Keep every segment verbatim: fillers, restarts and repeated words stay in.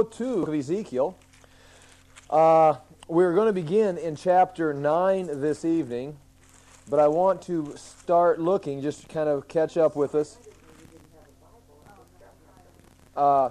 to Ezekiel. Uh, we're going to begin in chapter nine this evening, but I want to start looking, just to kind of catch up with us. Uh,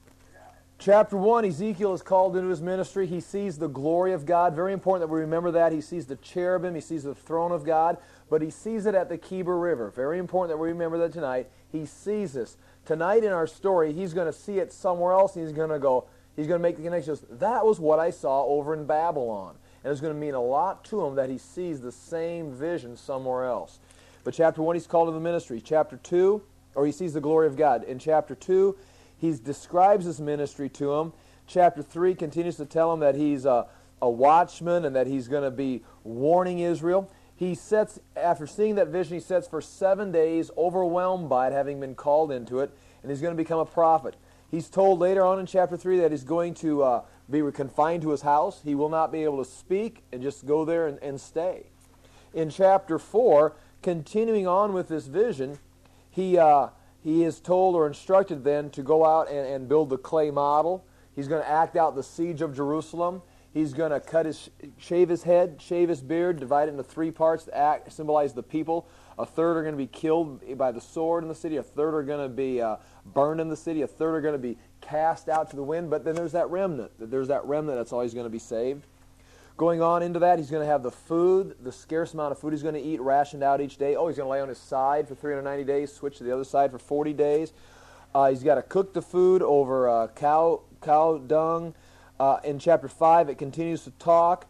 chapter one, Ezekiel is called into his ministry. He sees the glory of God. Very important that we remember that. He sees the cherubim. He sees the throne of God, but he sees it at the Kidron River. Very important that we remember that tonight. He sees this. Tonight in our story, he's going to see it somewhere else, and he's going to go, he's going to make the connection. That was what I saw over in Babylon. And it's going to mean a lot to him that he sees the same vision somewhere else. But chapter one, he's called to the ministry. Chapter two, or he sees the glory of God. In chapter two, he describes his ministry to him. Chapter three continues to tell him that he's a, a watchman and that he's going to be warning Israel. He sets, after seeing that vision, he sets for seven days, overwhelmed by it, having been called into it, and he's going to become a prophet. He's told later on in chapter three that he's going to uh, be confined to his house. He will not be able to speak and just go there and, and stay. In chapter four, continuing on with this vision, he uh, he is told or instructed then to go out and, and build the clay model. He's going to act out the siege of Jerusalem. He's going to cut his, shave his head, shave his beard, divide it into three parts to act, symbolize the people. A third are going to be killed by the sword in the city. A third are going to be uh, burned in the city. A third are going to be cast out to the wind. But then there's that remnant. There's that remnant that's always going to be saved. Going on into that, he's going to have the food, the scarce amount of food he's going to eat, rationed out each day. Oh, he's going to lay on his side for three hundred ninety days, switch to the other side for forty days. Uh, he's got to cook the food over uh, cow, cow dung. Uh, in chapter five, it continues to talk.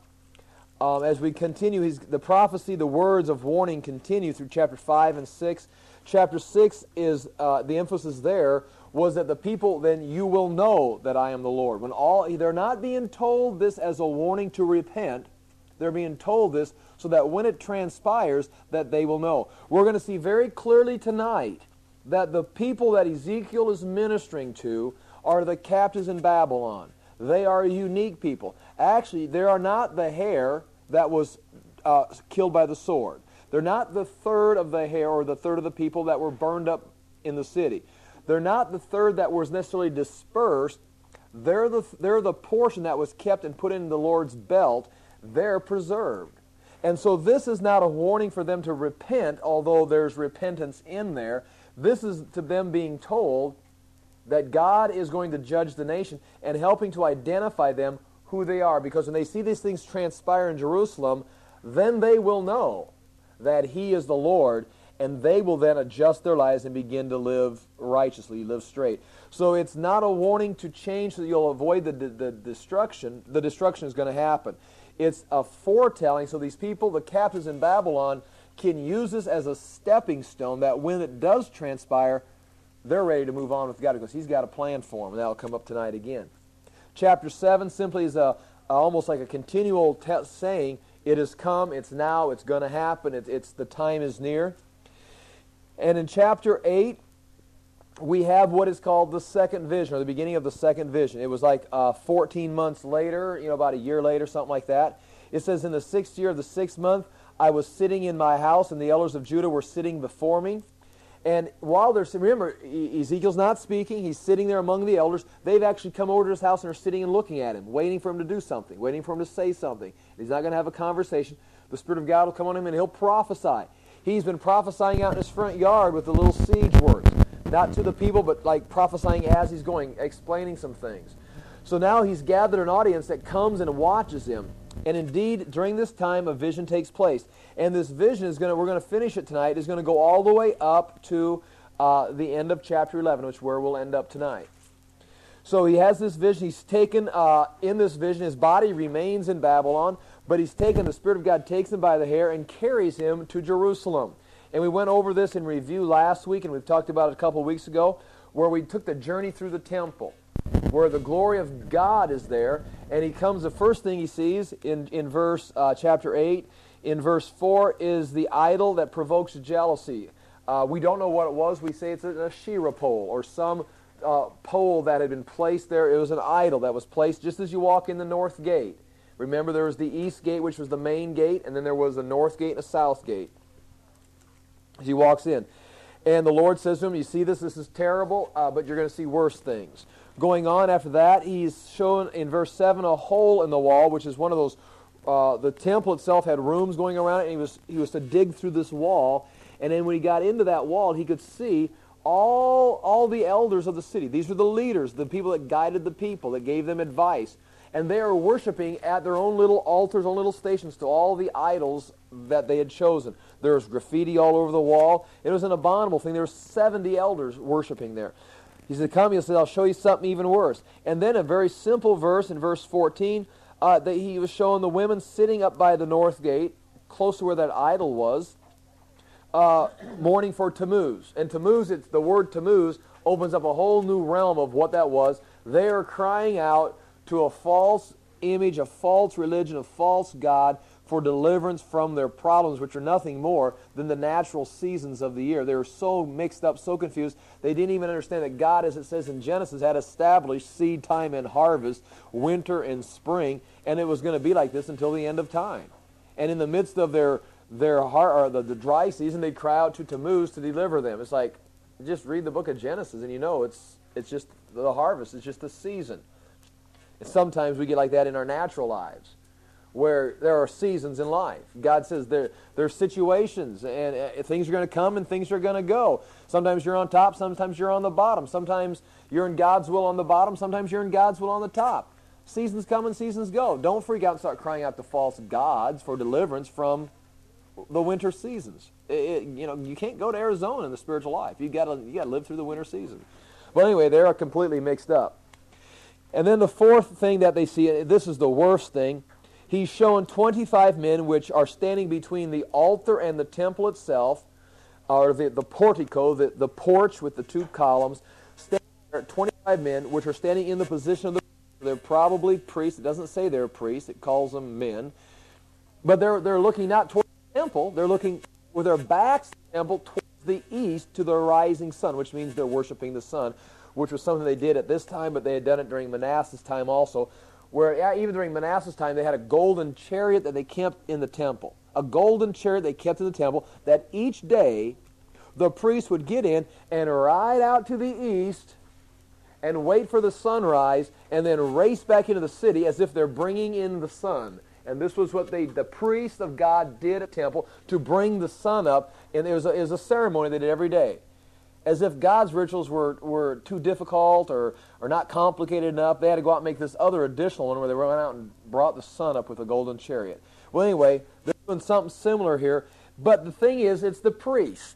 Um, as we continue, he's, the prophecy, the words of warning continue through chapter five and six. Chapter six is, uh, the emphasis there was that the people, then you will know that I am the Lord. When all, they're not being told this as a warning to repent. They're being told this so that when it transpires, that they will know. We're going to see very clearly tonight that the people that Ezekiel is ministering to are the captives in Babylon. They are a unique people. Actually, they are not the hair that was uh, killed by the sword. They're not the third of the hair or the third of the people that were burned up in the city. They're not the third that was necessarily dispersed. They're the, they're the portion that was kept and put in the Lord's belt. They're preserved. And so this is not a warning for them to repent, although there's repentance in there. This is to them being told that God is going to judge the nation and helping to identify them who they are. Because when they see these things transpire in Jerusalem, then they will know that He is the Lord, and they will then adjust their lives and begin to live righteously, live straight. So it's not a warning to change so that you'll avoid the, the, the destruction. The destruction is going to happen. It's a foretelling, so these people, the captives in Babylon, can use this as a stepping stone that when it does transpire, they're ready to move on with God because He's got a plan for them, and that'll come up tonight again. Chapter seven simply is a, a almost like a continual te- saying, it has come, it's now, it's going to happen, it, it's the time is near. And in chapter eight, we have what is called the second vision, or the beginning of the second vision. It was like uh, fourteen months later, you know, about a year later, something like that. It says, in the sixth year of the sixth month, I was sitting in my house, and the elders of Judah were sitting before me. And while they're, remember, Ezekiel's not speaking. He's sitting there among the elders. They've actually come over to his house and are sitting and looking at him, waiting for him to do something, waiting for him to say something. He's not going to have a conversation. The Spirit of God will come on him and he'll prophesy. He's been prophesying out in his front yard with the little siege words. Not to the people, but like prophesying as he's going, explaining some things. So now he's gathered an audience that comes and watches him. And indeed, during this time, a vision takes place. And this vision is going to, we're going to finish it tonight, is going to go all the way up to uh, the end of chapter eleven, which is where we'll end up tonight. So he has this vision. He's taken, uh, in this vision, his body remains in Babylon, but he's taken, the Spirit of God takes him by the hair and carries him to Jerusalem. And we went over this in review last week, and we've talked about it a couple of weeks ago, where we took the journey through the temple, where the glory of God is there, and he comes, the first thing he sees in, in verse uh, chapter eight, in verse four, is the idol that provokes jealousy. Uh, we don't know what it was. We say it's a, a Asherah pole, or some uh, pole that had been placed there. It was an idol that was placed just as you walk in the north gate. Remember, there was the east gate, which was the main gate, and then there was a north gate and a south gate as he walks in. And the Lord says to him, you see this, this is terrible, uh, but you're going to see worse things. Going on after that, he's shown in verse seven a hole in the wall, which is one of those, uh, the temple itself had rooms going around it, and he was, he was to dig through this wall. And then when he got into that wall, he could see all, all the elders of the city. These were the leaders, the people that guided the people, that gave them advice. And they are worshiping at their own little altars, own little stations to all the idols that they had chosen. There was graffiti all over the wall. It was an abominable thing. There were seventy elders worshiping there. He said, come, he said, I'll show you something even worse. And then a very simple verse in verse fourteen, uh, that he was showing the women sitting up by the north gate, close to where that idol was, uh, mourning for Tammuz. And Tammuz, it's, the word Tammuz opens up a whole new realm of what that was. They are crying out to a false image, a false religion, a false god for deliverance from their problems, which are nothing more than the natural seasons of the year. They were so mixed up, so confused, they didn't even understand that God, as it says in Genesis, had established seed time and harvest, winter and spring, and it was going to be like this until the end of time. And in the midst of their their har- or the, the dry season, they cry out to Tammuz to deliver them. It's like, just read the book of Genesis and you know it's it's just the harvest, it's just the season. And sometimes we get like that in our natural lives, where there are seasons in life. God says there, there are situations, and uh, things are going to come and things are going to go. Sometimes you're on top, sometimes you're on the bottom. Sometimes you're in God's will on the bottom, sometimes you're in God's will on the top. Seasons come and seasons go. Don't freak out and start crying out to false gods for deliverance from the winter seasons. It, it, you know, you can't go to Arizona in the spiritual life. You've got to, you got to live through the winter season. But anyway, they are completely mixed up. And then the fourth thing that they see, this is the worst thing, he's shown twenty-five men which are standing between the altar and the temple itself, or the, the portico, the, the porch with the two columns. Standing there, twenty-five men which are standing in the position of the they're probably priests. It doesn't say they're priests. It calls them men. But they're, they're looking not toward the temple. They're looking with their backs to the temple towards the east to the rising sun, which means they're worshiping the sun, which was something they did at this time, but they had done it during Manasseh's time also, where yeah, even during Manasseh's time they had a golden chariot that they kept in the temple. A golden chariot they kept in the temple that each day the priest would get in and ride out to the east and wait for the sunrise and then race back into the city as if they're bringing in the sun. And this was what they, the priests of God did at the temple to bring the sun up, and it was a, it was a ceremony they did every day. As if God's rituals were, were too difficult or, or not complicated enough, they had to go out and make this other additional one where they went out and brought the sun up with a golden chariot. Well, anyway, they're doing something similar here, but the thing is, it's the priests.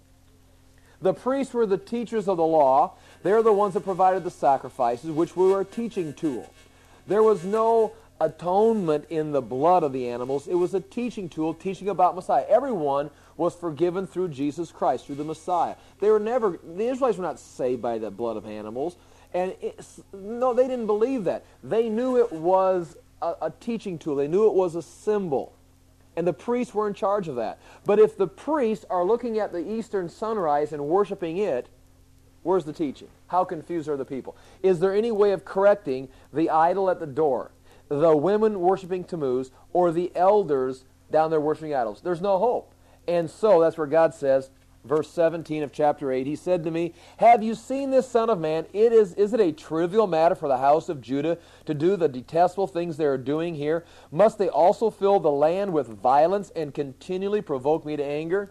The priests were the teachers of the law. They're the ones that provided the sacrifices, which were a teaching tool. There was no atonement in the blood of the animals. It was a teaching tool, teaching about Messiah. Everyone was forgiven through Jesus Christ, through the Messiah. They were never, the Israelites were not saved by the blood of animals. And it, no, they didn't believe that. They knew it was a, a teaching tool. They knew it was a symbol. And the priests were in charge of that. But if the priests are looking at the eastern sunrise and worshiping it, where's the teaching? How confused are the people? Is there any way of correcting the idol at the door, the women worshiping Tammuz, or the elders down there worshiping idols? There's no hope. And so that's where God says, verse seventeen of chapter eight, he said to me, have you seen this, Son of Man? It is, is it a trivial matter for the house of Judah to do the detestable things they are doing here? Must they also fill the land with violence and continually provoke me to anger?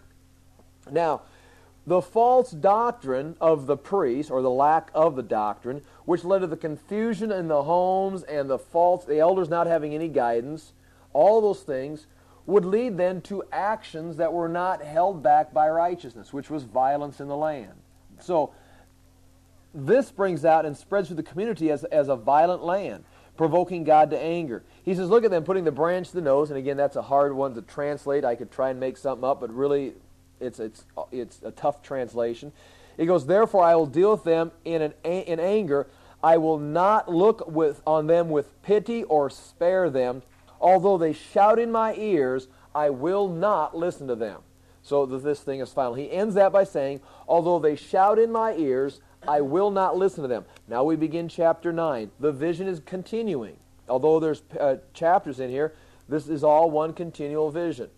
Now, the false doctrine of the priests, or the lack of the doctrine, which led to the confusion in the homes and the false, the elders not having any guidance, all those things would lead then to actions that were not held back by righteousness, which was violence in the land. So this brings out and spreads through the community as, as a violent land, provoking God to anger. He says, look at them putting the branch to the nose, and again, that's a hard one to translate. I could try and make something up, but really it's, it's, it's a tough translation. He goes, therefore I will deal with them in, an, in anger. I will not look with, on them with pity or spare them. Although they shout in my ears, I will not listen to them. So that this thing is final. He ends that by saying, although they shout in my ears, I will not listen to them. Now we begin chapter nine. The vision is continuing. Although there's uh, chapters in here, this is all one continual vision.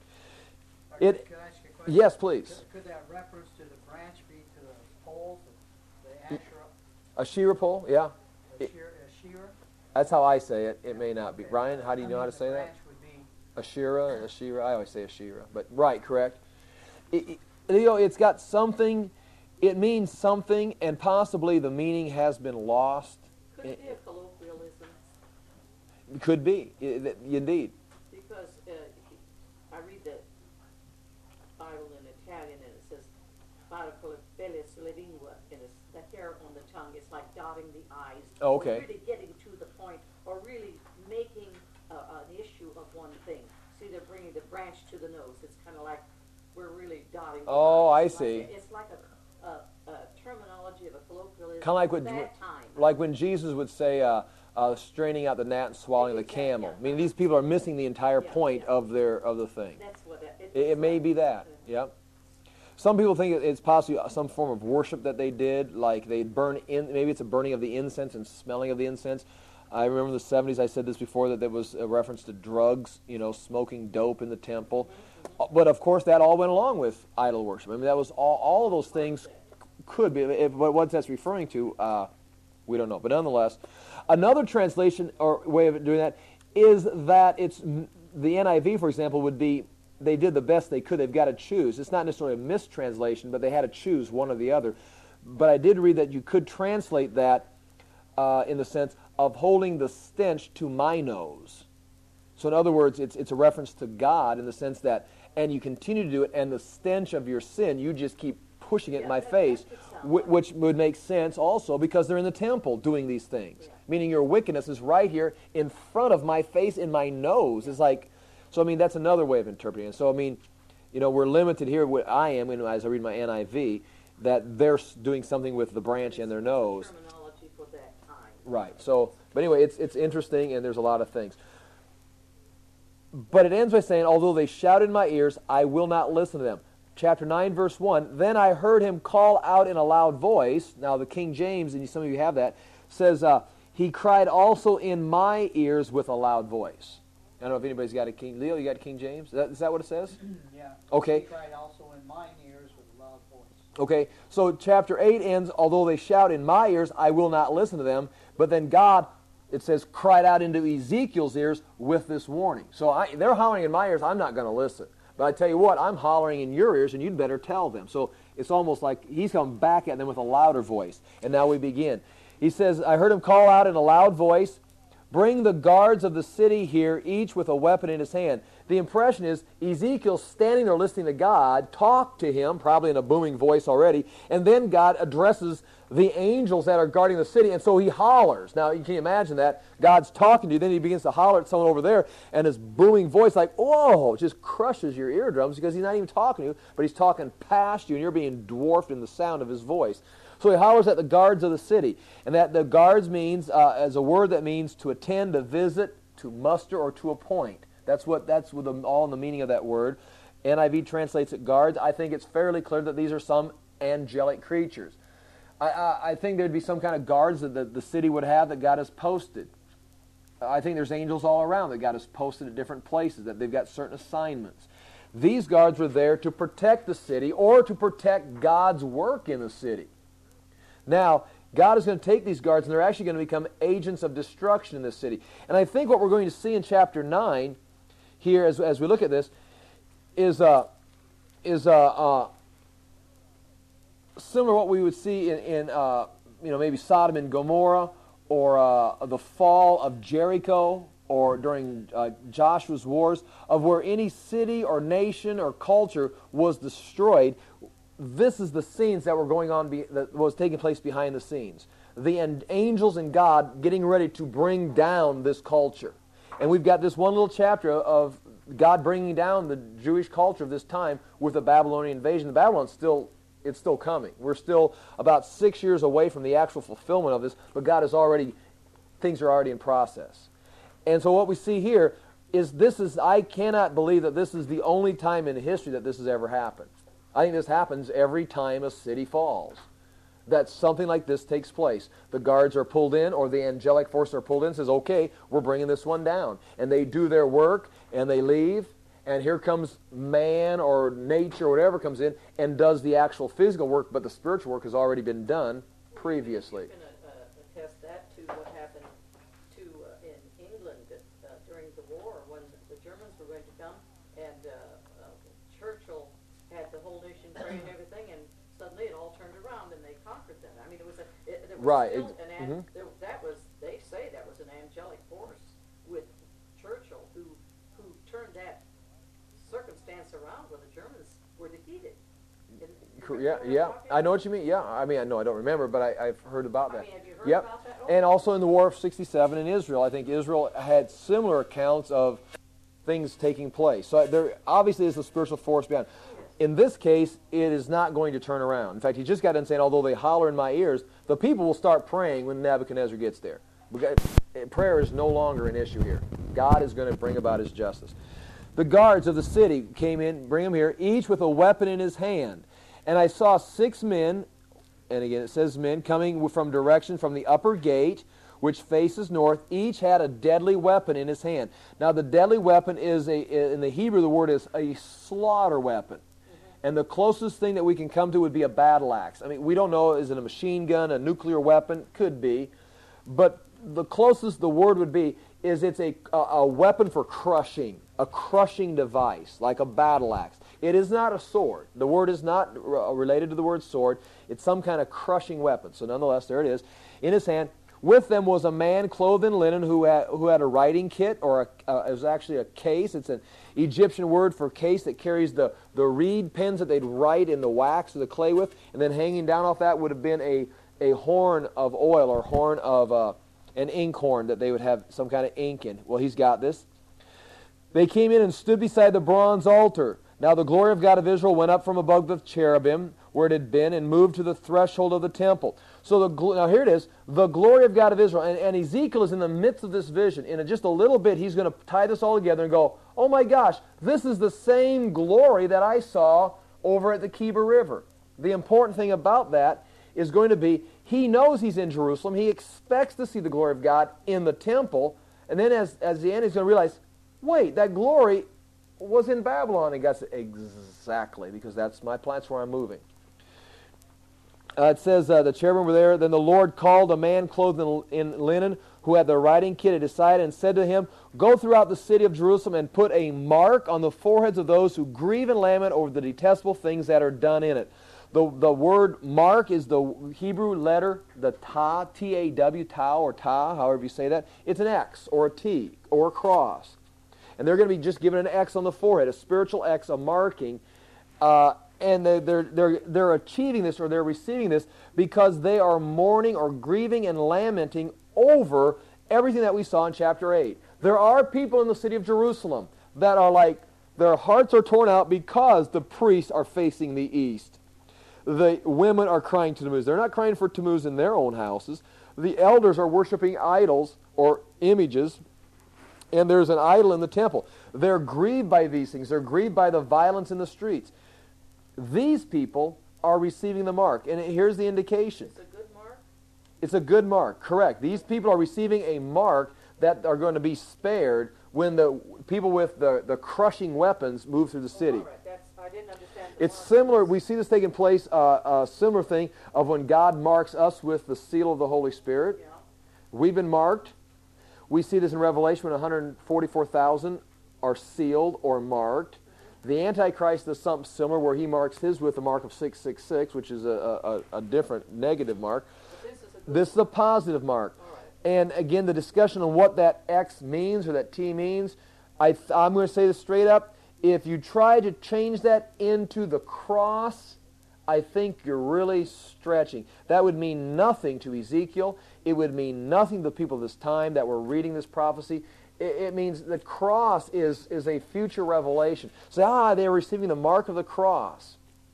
It, Could I ask you a question? yes, please. Could, could that reference to the branch be to the poles, the Asherah? A Asherah pole, yeah. Asherah? That's how I say it. It may not be. Okay. Ryan, how do you I know mean, how to the say that? branch would be- Asherah, Asherah. I always say Asherah, but right, correct. It, it, you know, it's got something. It means something, and possibly the meaning has been lost. Could it be a colloquialism? It could be, it, indeed. Because uh, I read the Bible in Italian, and it says, "Para con le pelle sulla lingua," and it's the hair on the tongue. It's like dotting the I's. Oh, okay. Or really getting to the point, or really making uh, an issue of one thing. See, they're bringing the branch to the nose. It's kind of like we're really dotting the Oh, I I's. see. Like a, it's like a, a, a terminology of a colloquialism Kind of like of when, that time. like when Jesus would say, uh, uh, "Straining out the gnat and swallowing the Exactly, camel." yeah. I mean, these people are missing the entire Yeah, point yeah. of their of the thing. That's what it, It, it may be that. Yep. Some people think it- it's possibly some form of worship that they did, like they'd burn in. Maybe it's a burning of the incense and smelling of the incense. I remember in the seventies, I said this before, that there was a reference to drugs, you know, smoking dope in the temple. But of course, that all went along with idol worship. I mean, that was all. All of those things could be. If, but what that's referring to, uh, we don't know. But nonetheless, another translation or way of doing that is that it's the N I V, for example, would be they did the best they could. They've got to choose. It's not necessarily a mistranslation, but they had to choose one or the other. But I did read that you could translate that uh, in the sense of holding the stench to my nose. So in other words, it's it's a reference to God in the sense that, and you continue to do it, and the stench of your sin, you just keep pushing it in Yeah, my that- face, that could sound whi- like- which would make sense also because they're in the temple doing these things. Yeah. Meaning your wickedness is right here in front of my face, in my nose. It's like, so I mean, that's another way of interpreting it. So I mean, you know, we're limited here, what I am, you know, as I read my N I V, that they're s- doing something with the branch and their nose. Terminology for that time. Right. So, but anyway, it's it's interesting, and there's a lot of things. But it ends by saying, "Although they shout in my ears, I will not listen to them." Chapter nine, verse one, "Then I heard him call out in a loud voice." Now, the King James, and some of you have that, says, uh, "He cried also in my ears with a loud voice." I don't know if anybody's got a King. Leo, you got King James? Is that, is that what it says? Yeah. Okay. He cried also in mine ears with a loud voice. Okay, so chapter eight ends, "Although they shout in my ears, I will not listen to them." But then God, it says, cried out into Ezekiel's ears with this warning. So I, they're hollering in my ears, I'm not going to listen. But I tell you what, I'm hollering in your ears, and you'd better tell them. So it's almost like he's come back at them with a louder voice. And now we begin. He says, "I heard him call out in a loud voice, 'Bring the guards of the city here, each with a weapon in his hand.'" The impression is Ezekiel's standing there listening to God talk to him, probably in a booming voice already, and then God addresses the angels that are guarding the city, and so he hollers. Now, you can imagine that. God's talking to you, then he begins to holler at someone over there, and his booming voice, like, whoa, just crushes your eardrums because he's not even talking to you, but he's talking past you, and you're being dwarfed in the sound of his voice. So he hollers at the guards of the city. And that the guards means, uh, as a word that means to attend, to visit, to muster, or to appoint. That's what that's what the, all in the meaning of that word. N I V translates it guards. I think it's fairly clear that these are some angelic creatures. I, I, I think there'd be some kind of guards that the, the city would have that God has posted. I think there's angels all around that God has posted at different places, that they've got certain assignments. These guards were there to protect the city or to protect God's work in the city. Now, God is going to take these guards, and they're actually going to become agents of destruction in this city. And I think what we're going to see in chapter nine, here as, as we look at this, is, uh, is uh, uh, similar to what we would see in, in uh, you know, maybe Sodom and Gomorrah, or uh, the fall of Jericho, or during uh, Joshua's wars, of where any city or nation or culture was destroyed. This is the scenes that were going on, be, that was taking place behind the scenes. The an- angels and God getting ready to bring down this culture. And we've got this one little chapter of God bringing down the Jewish culture of this time with the Babylonian invasion. The Babylon's still, it's still coming. We're still about six years away from the actual fulfillment of this, but God is already, things are already in process. And so what we see here is this is, I cannot believe that this is the only time in history that this has ever happened. I think this happens every time a city falls, that something like this takes place. The guards are pulled in, or the angelic forces are pulled in, says, okay, we're bringing this one down. And they do their work, and they leave, and here comes man or nature or whatever comes in and does the actual physical work, but the spiritual work has already been done previously. You can uh, uh, attest that to what happened the Germans were going to come, and uh, uh, Churchill had the whole nation pray and everything, and suddenly it all turned around and they conquered them. I mean, it was a it, there was Right. still It- an an, mhm. there, that was they say that was an angelic force with Churchill who who turned that circumstance around when the Germans were defeated. And- you Cor- remember Yeah, what I'm yeah. talking I know about? what you mean. Yeah. I mean, I know I don't remember, but I, I've heard about I that. mean, have you heard Yep. about that? Oh, And also in the War of sixty-seven in Israel, I think Israel had similar accounts of things taking place. So there obviously is a spiritual force behind. In this case, it is not going to turn around. In fact, he just got done saying, although they holler in my ears, the people will start praying when Nebuchadnezzar gets there. Because prayer is no longer an issue here. God is going to bring about his justice. The guards of the city came in, bring them here, each with a weapon in his hand. And I saw six men, and again it says men, coming from direction from the upper gate, which faces north. Each had a deadly weapon in his hand. Now the deadly weapon is, a in the Hebrew, the word is a slaughter weapon. And the closest thing that we can come to would be a battle axe. I mean, we don't know, is it a machine gun, a nuclear weapon? Could be. But the closest the word would be is it's a, a, a weapon for crushing, a crushing device, like a battle axe. It is not a sword. The word is not r- related to the word sword. It's some kind of crushing weapon. So nonetheless, there it is. In his hand, with them was a man clothed in linen who had, who had a writing kit, or a, uh, it was actually a case. It's an Egyptian word for case that carries the, the reed pens that they'd write in the wax or the clay with. And then hanging down off that would have been a, a horn of oil, or horn of uh, an inkhorn that they would have some kind of ink in. Well, he's got this. They came in and stood beside the bronze altar. Now the glory of God of Israel went up from above the cherubim, where it had been, and moved to the threshold of the temple. So the gl- now here it is, the glory of God of Israel. And, and Ezekiel is in the midst of this vision. In just a little bit, he's going to tie this all together and go, oh my gosh, this is the same glory that I saw over at the Kidron River. The important thing about that is going to be, he knows he's in Jerusalem. He expects to see the glory of God in the temple. And then as, as the end, he's going to realize, wait, that glory was in Babylon. And God said, exactly, because that's my plan. That's where I'm moving. Uh, it says uh, the cherubim were there. Then the Lord called a man clothed in, in linen who had the writing kit at his side and said to him, go throughout the city of Jerusalem and put a mark on the foreheads of those who grieve and lament over the detestable things that are done in it. The, the word mark is the Hebrew letter, the ta, T A W, tau or ta, however you say that. It's an X or a T or a cross. And they're going to be just given an X on the forehead, a spiritual X, a marking. Uh, and they're, they're, they're, they're achieving this, or they're receiving this, because they are mourning or grieving and lamenting over everything that we saw in chapter eight. There are people in the city of Jerusalem that are like, their hearts are torn out because the priests are facing the east. The women are crying to Tammuz. They're not crying for Tammuz in their own houses. The elders are worshiping idols or images, and there's an idol in the temple. They're grieved by these things. They're grieved by the violence in the streets. These people are receiving the mark, and here's the indication. It's a good mark? It's a good mark, correct. These people are receiving a mark that are going to be spared when the people with the, the crushing weapons move through the city. Oh, all right. That's, I didn't understand the It's mark. similar, we see this taking place, uh, a similar thing of when God marks us with the seal of the Holy Spirit. Yeah. We've been marked. We see this in Revelation when one hundred forty-four thousand are sealed or marked. The Antichrist does something similar where he marks his with the mark of six six six, which is a, a, a different negative mark. But this is a good This is a positive mark. All right. And again, the discussion on what that X means or that T means, I th- I'm going to say this straight up. If you try to change that into the cross, I think you're really stretching. That would mean nothing to Ezekiel. It would mean nothing to the people of this time that were reading this prophecy. It, it means the cross is, is a future revelation. Say, ah, they're receiving the mark of the cross.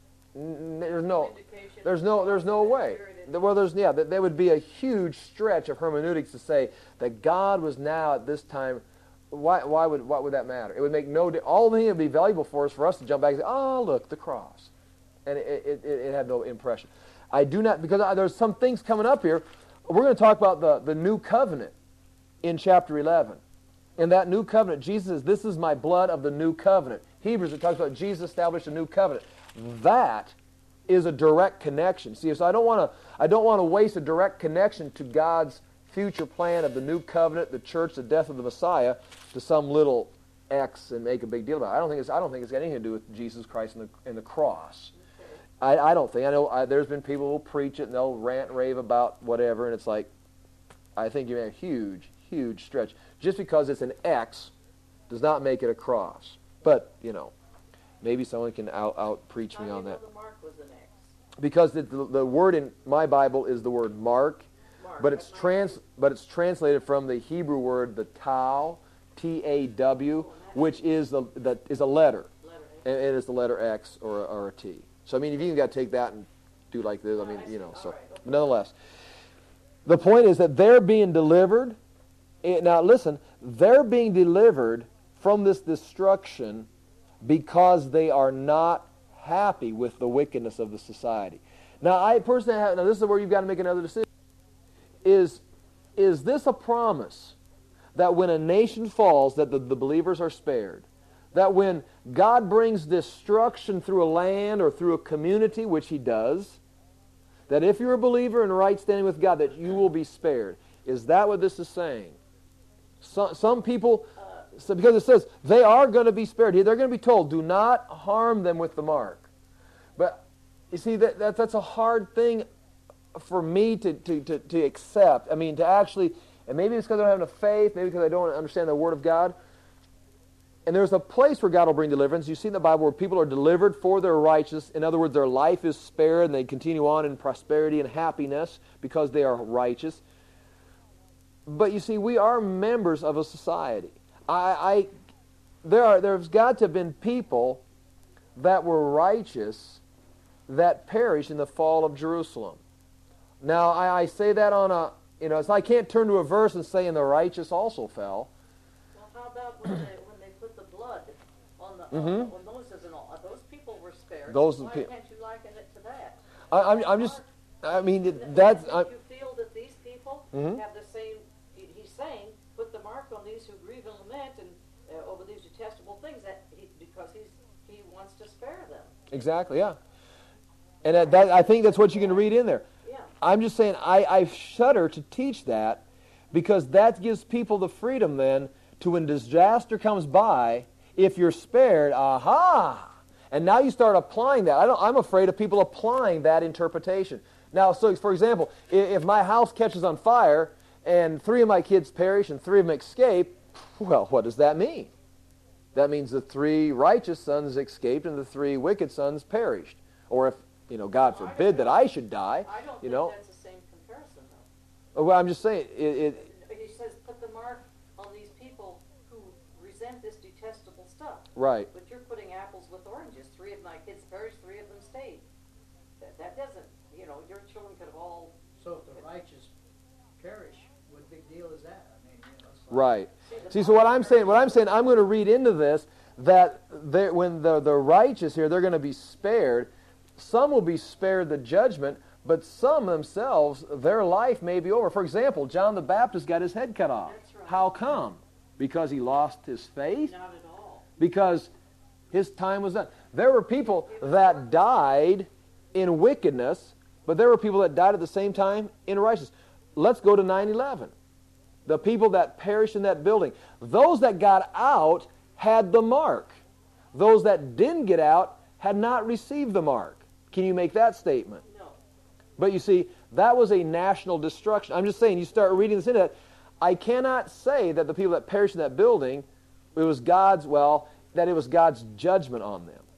N- There's no, indication there's no, there's no that way. Spirit is- Well, there's yeah, that there would be a huge stretch of hermeneutics to say that God was now at this time. Why, why would, what would that matter? It would make no. Di- all the thing that would be valuable for us for us to jump back and say, oh, look, the cross, and it, it, it, it had no impression. I do not, because I, there's some things coming up here. We're going to talk about the, the new covenant in chapter eleven. In that new covenant, Jesus says, this is my blood of the new covenant. Hebrews, it talks about Jesus established a new covenant. That is a direct connection. See, so I don't want to I don't want to waste a direct connection to God's future plan of the new covenant, the church, the death of the Messiah, to some little X and make a big deal about it. I don't think it's, I don't think it's got anything to do with Jesus Christ and the, and the cross. I, I don't think. I know I, there's been people who will preach it and they'll rant and rave about whatever, and it's like, I think you're in a huge, huge stretch. Just because it's an X does not make it a cross. But, you know, maybe someone can out, out preach me on that. The mark was an X? Because the, the, the word in my Bible is the word mark, mark but it's trans but it's translated from the Hebrew word the tau, T A W, which is the, the is a letter, letter and it is the letter X or a, or a T. So I mean, if you got to take that and do like this, I mean, you know. So, but nonetheless, the point is that they're being delivered. Now, listen, they're being delivered from this destruction because they are not happy with the wickedness of the society. Now, I personally have, now this is where you've got to make another decision. Is, is this a promise that when a nation falls, that the, the believers are spared? That when God brings destruction through a land or through a community, which He does, that if you're a believer in right standing with God, that you will be spared? Is that what this is saying? Some, some people, so because it says they are going to be spared. They're going to be told, do not harm them with the mark. But you see, that, that that's a hard thing for me to, to, to, to accept. I mean, to actually, and maybe it's because I don't have enough faith, maybe because I don't understand the Word of God. And there's a place where God will bring deliverance. You see in the Bible where people are delivered for their righteousness. In other words, their life is spared and they continue on in prosperity and happiness because they are righteous. But you see, we are members of a society. I, I, there are, there's got to have been people that were righteous that perished in the fall of Jerusalem. Now, I, I say that on a, you know, it's, I can't turn to a verse and say, and the righteous also fell. Well, how about when they, when they put the blood on the Mm-hmm. on Moses and all? Those people were spared. Those Why pe- can't you liken it to that? I, I'm, I'm just, I mean, Th- that's, do I, you feel that these people Mhm. have the same? he- He's saying, put the mark on these who grieve and lament and uh, over these detestable things, that he, because he's he wants to spare them. exactly, yeah. And that, that, I think that's what you can read in there. Yeah. I'm just saying, I, I shudder to teach that because that gives people the freedom then to, when disaster comes by, if you're spared, aha! And now you start applying that. I don't, I'm afraid of people applying that interpretation. Now, so for example, if, if my house catches on fire and three of my kids perish and three of them escape, well, what does that mean? That means the three righteous sons escaped and the three wicked sons perished. Or if, you know, God forbid that I should die, I don't you think know. that's the same comparison, though. Well, I'm just saying, it, it, He says, put the mark on these people who resent this detestable stuff. right. But you're putting apples with oranges. Three of my kids perished, three of them stayed. That, that doesn't, you know, your children could have all... So if the righteous perish, what big deal is that? I mean, you know, it's like, Right. See, the See, so what I'm mark- saying, what I'm saying, I'm going to read into this that they- when the, the righteous here, they're going to be spared. Some will be spared the judgment, but some themselves, their life may be over. For example, John the Baptist got his head cut off. That's right. How come? Because he lost his faith? Not at all. Because his time was done. There were people that died in wickedness, but there were people that died at the same time in righteousness. Let's go to nine eleven. The people that perished in that building. Those that got out had the mark. Those that didn't get out had not received the mark. Can you make that statement? No. But you see, that was a national destruction. I'm just saying, you start reading this into that. I cannot say that the people that perished in that building, it was God's, well, that it was God's judgment on them.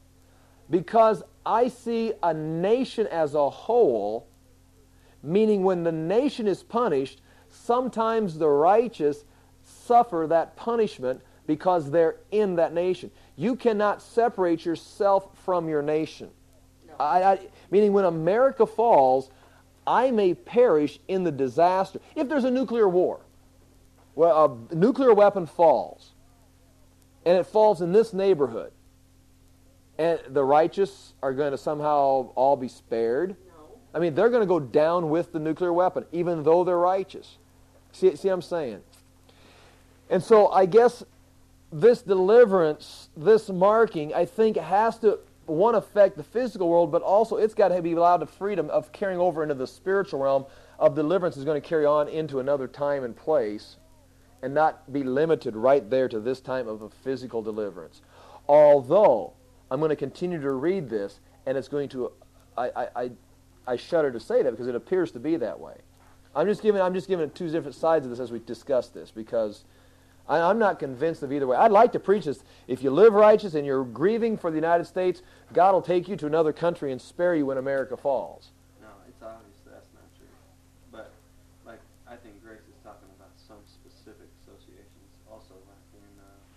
Because I see a nation as a whole, meaning when the nation is punished, sometimes the righteous suffer that punishment because they're in that nation. You cannot separate yourself from your nation. No. I, I, meaning when America falls, I may perish in the disaster. If there's a nuclear war, well, a nuclear weapon falls, and it falls in this neighborhood, and the righteous are going to somehow all be spared. No. I mean, they're going to go down with the nuclear weapon, even though they're righteous. See, see what I'm saying? And so I guess this deliverance, this marking, I think has to, one, affect the physical world, but also it's got to be allowed the freedom of carrying over into the spiritual realm of deliverance is going to carry on into another time and place. and not be limited right there to this time of a physical deliverance. Although, I'm going to continue to read this, and it's going to, I, I, I, I shudder to say that because it appears to be that way. I'm just giving, I'm just giving two different sides of this as we discuss this, because I, I'm not convinced of either way. I'd like to preach this. If you live righteous and you're grieving for the United States, God will take you to another country and spare you when America falls. No, it's obvious that's not true. But, like, I think Grace is talking about some specific associations. Also, like in,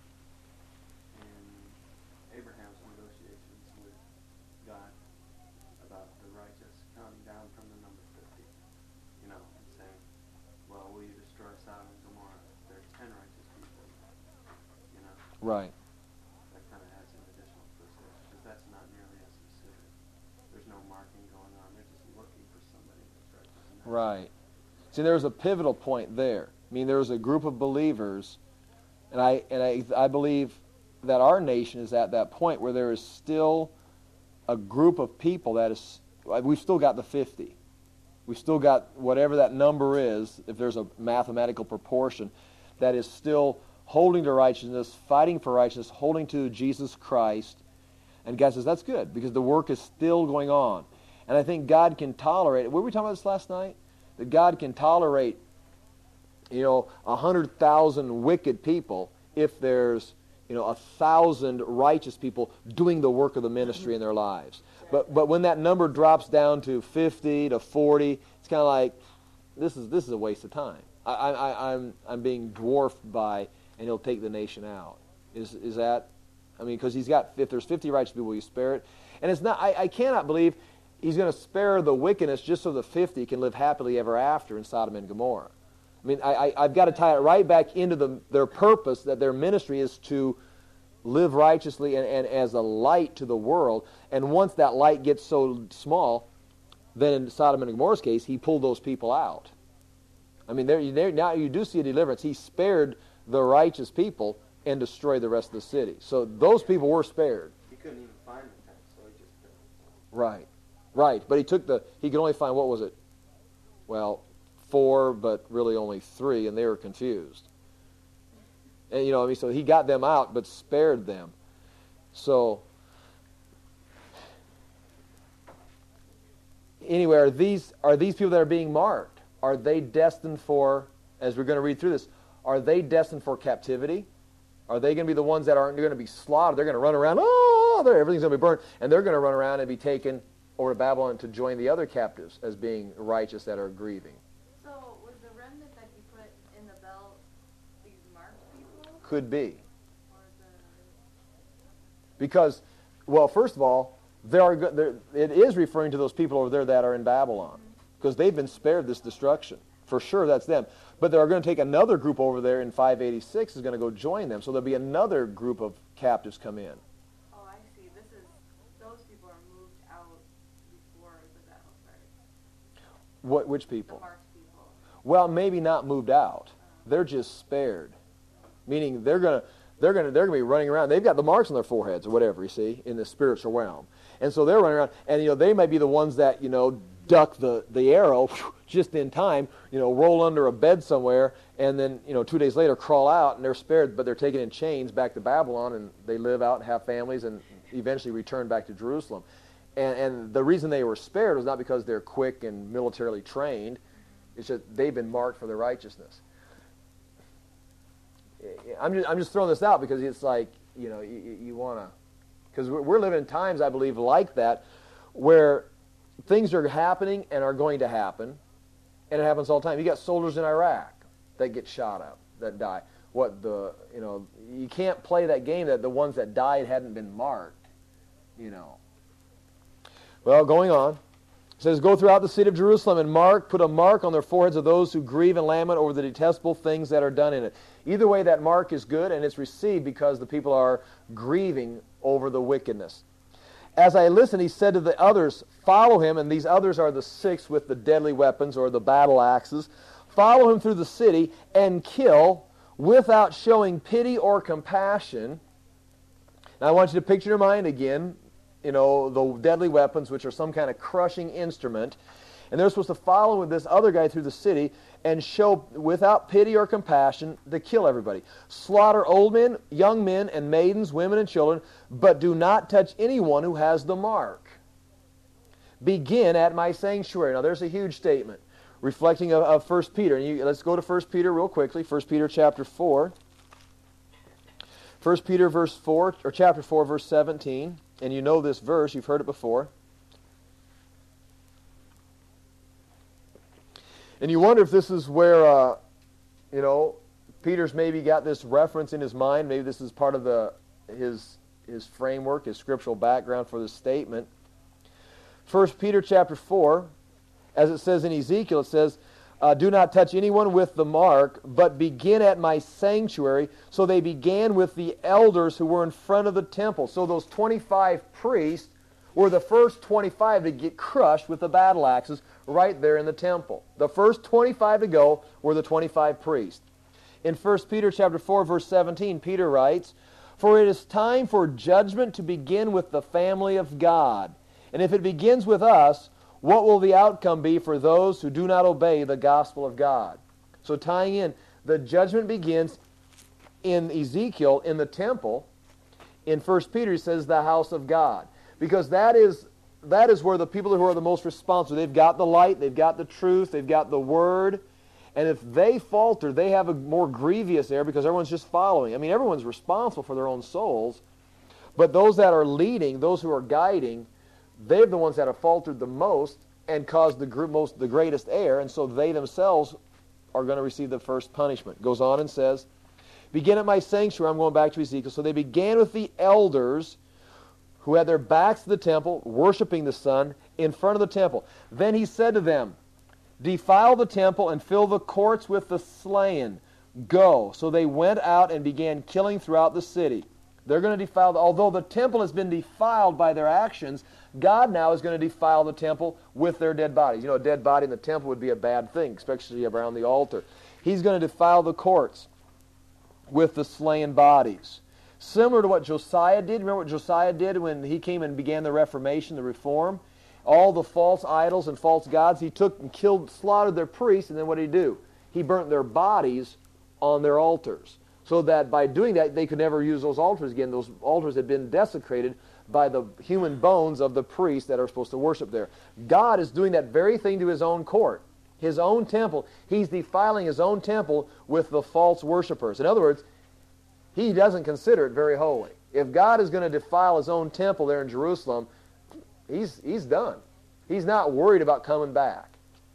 uh, in Abraham's negotiations with God about the righteous counting down from the number fifty. You know, and saying, well, will you destroy Sodom and Gomorrah? There are ten righteous people. You know? Right. That kind of adds an additional twist there, because that's not nearly as specific. There's no marking going on. They're just looking for somebody that's righteous. Right. See, there's a pivotal point there. I mean, there's a group of believers, and I and I, I believe that our nation is at that point where there is still a group of people that is, we've still got the fifty. We've still got whatever that number is, if there's a mathematical proportion, that is still holding to righteousness, fighting for righteousness, holding to Jesus Christ. And God says, that's good, because the work is still going on. And I think God can tolerate, what were we talking about this last night? That God can tolerate, you know, a hundred thousand wicked people if there's, you know, a thousand righteous people doing the work of the ministry in their lives. But but when that number drops down to fifty to forty, it's kind of like, this is this is a waste of time. I, I, I'm I'm being dwarfed by, and he'll take the nation out. Is is that? I mean, because he's got, if there's fifty righteous people, will you spare it? And it's not. I, I cannot believe he's going to spare the wickedness just so the fifty can live happily ever after in Sodom and Gomorrah. I mean, I, I, I've got to tie it right back into the, their purpose, that their ministry is to live righteously and, and as a light to the world. And once that light gets so small, then in Sodom and Gomorrah's case, he pulled those people out. I mean, there, there, now you do see a deliverance. He spared the righteous people and destroyed the rest of the city. So those people were spared. He couldn't even find the ten, so he just did. Right, right. But he took the, he could only find, what was it? Well, four, but really only three, and they were confused. And, you know, I mean, so he got them out, but spared them. So, anyway, are these, are these people that are being marked, are they destined for, as we're going to read through this, are they destined for captivity? Are they going to be the ones that aren't going to be slaughtered? They're going to run around, oh, there, everything's going to be burned, and they're going to run around and be taken over to Babylon to join the other captives as being righteous that are grieving. So was the remnant that you put in the belt these marked people? Could be. Or the... Because, well, first of all, there are go- there, it is referring to those people over there that are in Babylon, because they've been spared this destruction. For sure, that's them. But they're going to take another group over there in five eighty-six is going to go join them. So there'll be another group of captives come in. Oh, I see. This is, those people are moved out before the battle started. What? Which The people? marked people. Well, maybe not moved out. They're just spared, meaning they're going to they're going to they're going to be running around. They've got the marks on their foreheads or whatever, you see, in the spiritual realm, and so they're running around. And you know, they may be the ones that you know duck the the arrow just in time. You know, roll under a bed somewhere, and then you know two days later crawl out, and they're spared, but they're taken in chains back to Babylon, and they live out and have families, and eventually return back to Jerusalem. And, and the reason they were spared was not because they're quick and militarily trained. It's just they've been marked for their righteousness. I'm just, I'm just throwing this out because it's like, you know, you, you want to, because we're, we're living in times, I believe, like that, where things are happening and are going to happen, and it happens all the time. You got soldiers in Iraq that get shot up, that die. What the, you know, you can't play that game that the ones that died hadn't been marked, you know. Well, going on. It says, go throughout the city of Jerusalem and mark, put a mark on their foreheads of those who grieve and lament over the detestable things that are done in it. Either way, that mark is good, and it's received because the people are grieving over the wickedness. As I listened, he said to the others, follow him, and these others are the six with the deadly weapons or the battle axes. Follow him through the city and kill without showing pity or compassion. Now I want you to picture in your mind again, you know, the deadly weapons, which are some kind of crushing instrument. And they're supposed to follow with this other guy through the city and show without pity or compassion to kill everybody. Slaughter old men, young men, and maidens, women and children, but do not touch anyone who has the mark. Begin at my sanctuary. Now there's a huge statement reflecting of, of First Peter. And you, let's go to First Peter real quickly. First Peter chapter four. First Peter verse four, or chapter four, verse seventeen. And you know this verse, you've heard it before. And you wonder if this is where, uh, you know, Peter's maybe got this reference in his mind. Maybe this is part of the his his framework, his scriptural background for this statement. First Peter chapter four, as it says in Ezekiel, it says, uh, do not touch anyone with the mark, but begin at my sanctuary. So they began with the elders who were in front of the temple. So those twenty-five priests were the first twenty-five to get crushed with the battle axes right there in the temple. The first twenty-five to go were the twenty-five priests. In First Peter chapter four, verse seventeen, Peter writes, for it is time for judgment to begin with the family of God. And if it begins with us, what will the outcome be for those who do not obey the gospel of God? So tying in, the judgment begins in Ezekiel in the temple. In First Peter he says the house of God. Because that is, that is where the people who are the most responsible, they've got the light, they've got the truth, they've got the word. And if they falter, they have a more grievous error because everyone's just following. I mean, everyone's responsible for their own souls. But those that are leading, those who are guiding, they're the ones that have faltered the most and caused the group most the greatest error, and so they themselves are going to receive the first punishment. Goes on and says, begin at my sanctuary. I'm going back to Ezekiel. So they began with the elders who had their backs to the temple, worshiping the sun in front of the temple. Then he said to them, defile the temple and fill the courts with the slain. Go. So they went out and began killing throughout the city. They're going to defile, although the temple has been defiled by their actions, God now is going to defile the temple with their dead bodies. You know, a dead body in the temple would be a bad thing, especially around the altar. He's going to defile the courts with the slain bodies. Similar to what Josiah did. Remember what Josiah did when he came and began the Reformation, the Reform? All the false idols and false gods, he took and killed, slaughtered their priests, and then what did he do? He burnt their bodies on their altars. So that by doing that, they could never use those altars again. Those altars had been desecrated by the human bones of the priests that are supposed to worship there. God is doing that very thing to his own court, his own temple. He's defiling his own temple with the false worshipers. In other words, he doesn't consider it very holy. If God is going to defile his own temple there in Jerusalem, he's, he's done. He's not worried about coming back.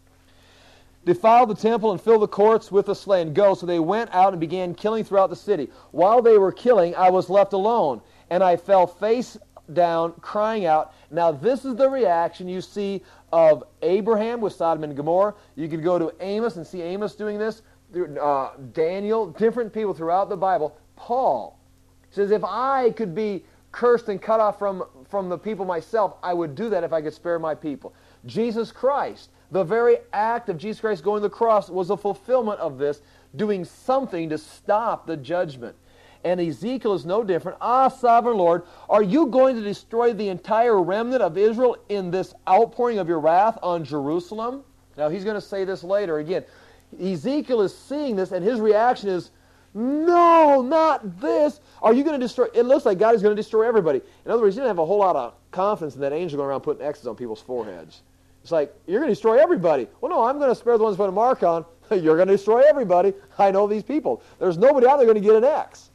Defile the temple and fill the courts with the slain. Go. So they went out and began killing throughout the city. While they were killing, I was left alone, and I fell face down, crying out. Now this is the reaction you see of Abraham with Sodom and Gomorrah. You could go to Amos and see Amos doing this. Uh, Daniel, different people throughout the Bible. Paul says, if I could be cursed and cut off from, from the people myself, I would do that if I could spare my people. Jesus Christ, the very act of Jesus Christ going to the cross was a fulfillment of this, doing something to stop the judgment. And Ezekiel is no different. Ah, sovereign Lord, are you going to destroy the entire remnant of Israel in this outpouring of your wrath on Jerusalem? Now he's going to say this later again. Ezekiel is seeing this, and his reaction is, no, not this. Are you going to destroy? It looks like God is going to destroy everybody. In other words, he didn't have a whole lot of confidence in that angel going around putting X's on people's foreheads. It's like, you're going to destroy everybody. Well, no, I'm going to spare the ones who put a mark on. You're going to destroy everybody. I know these people. There's nobody out there going to get an X.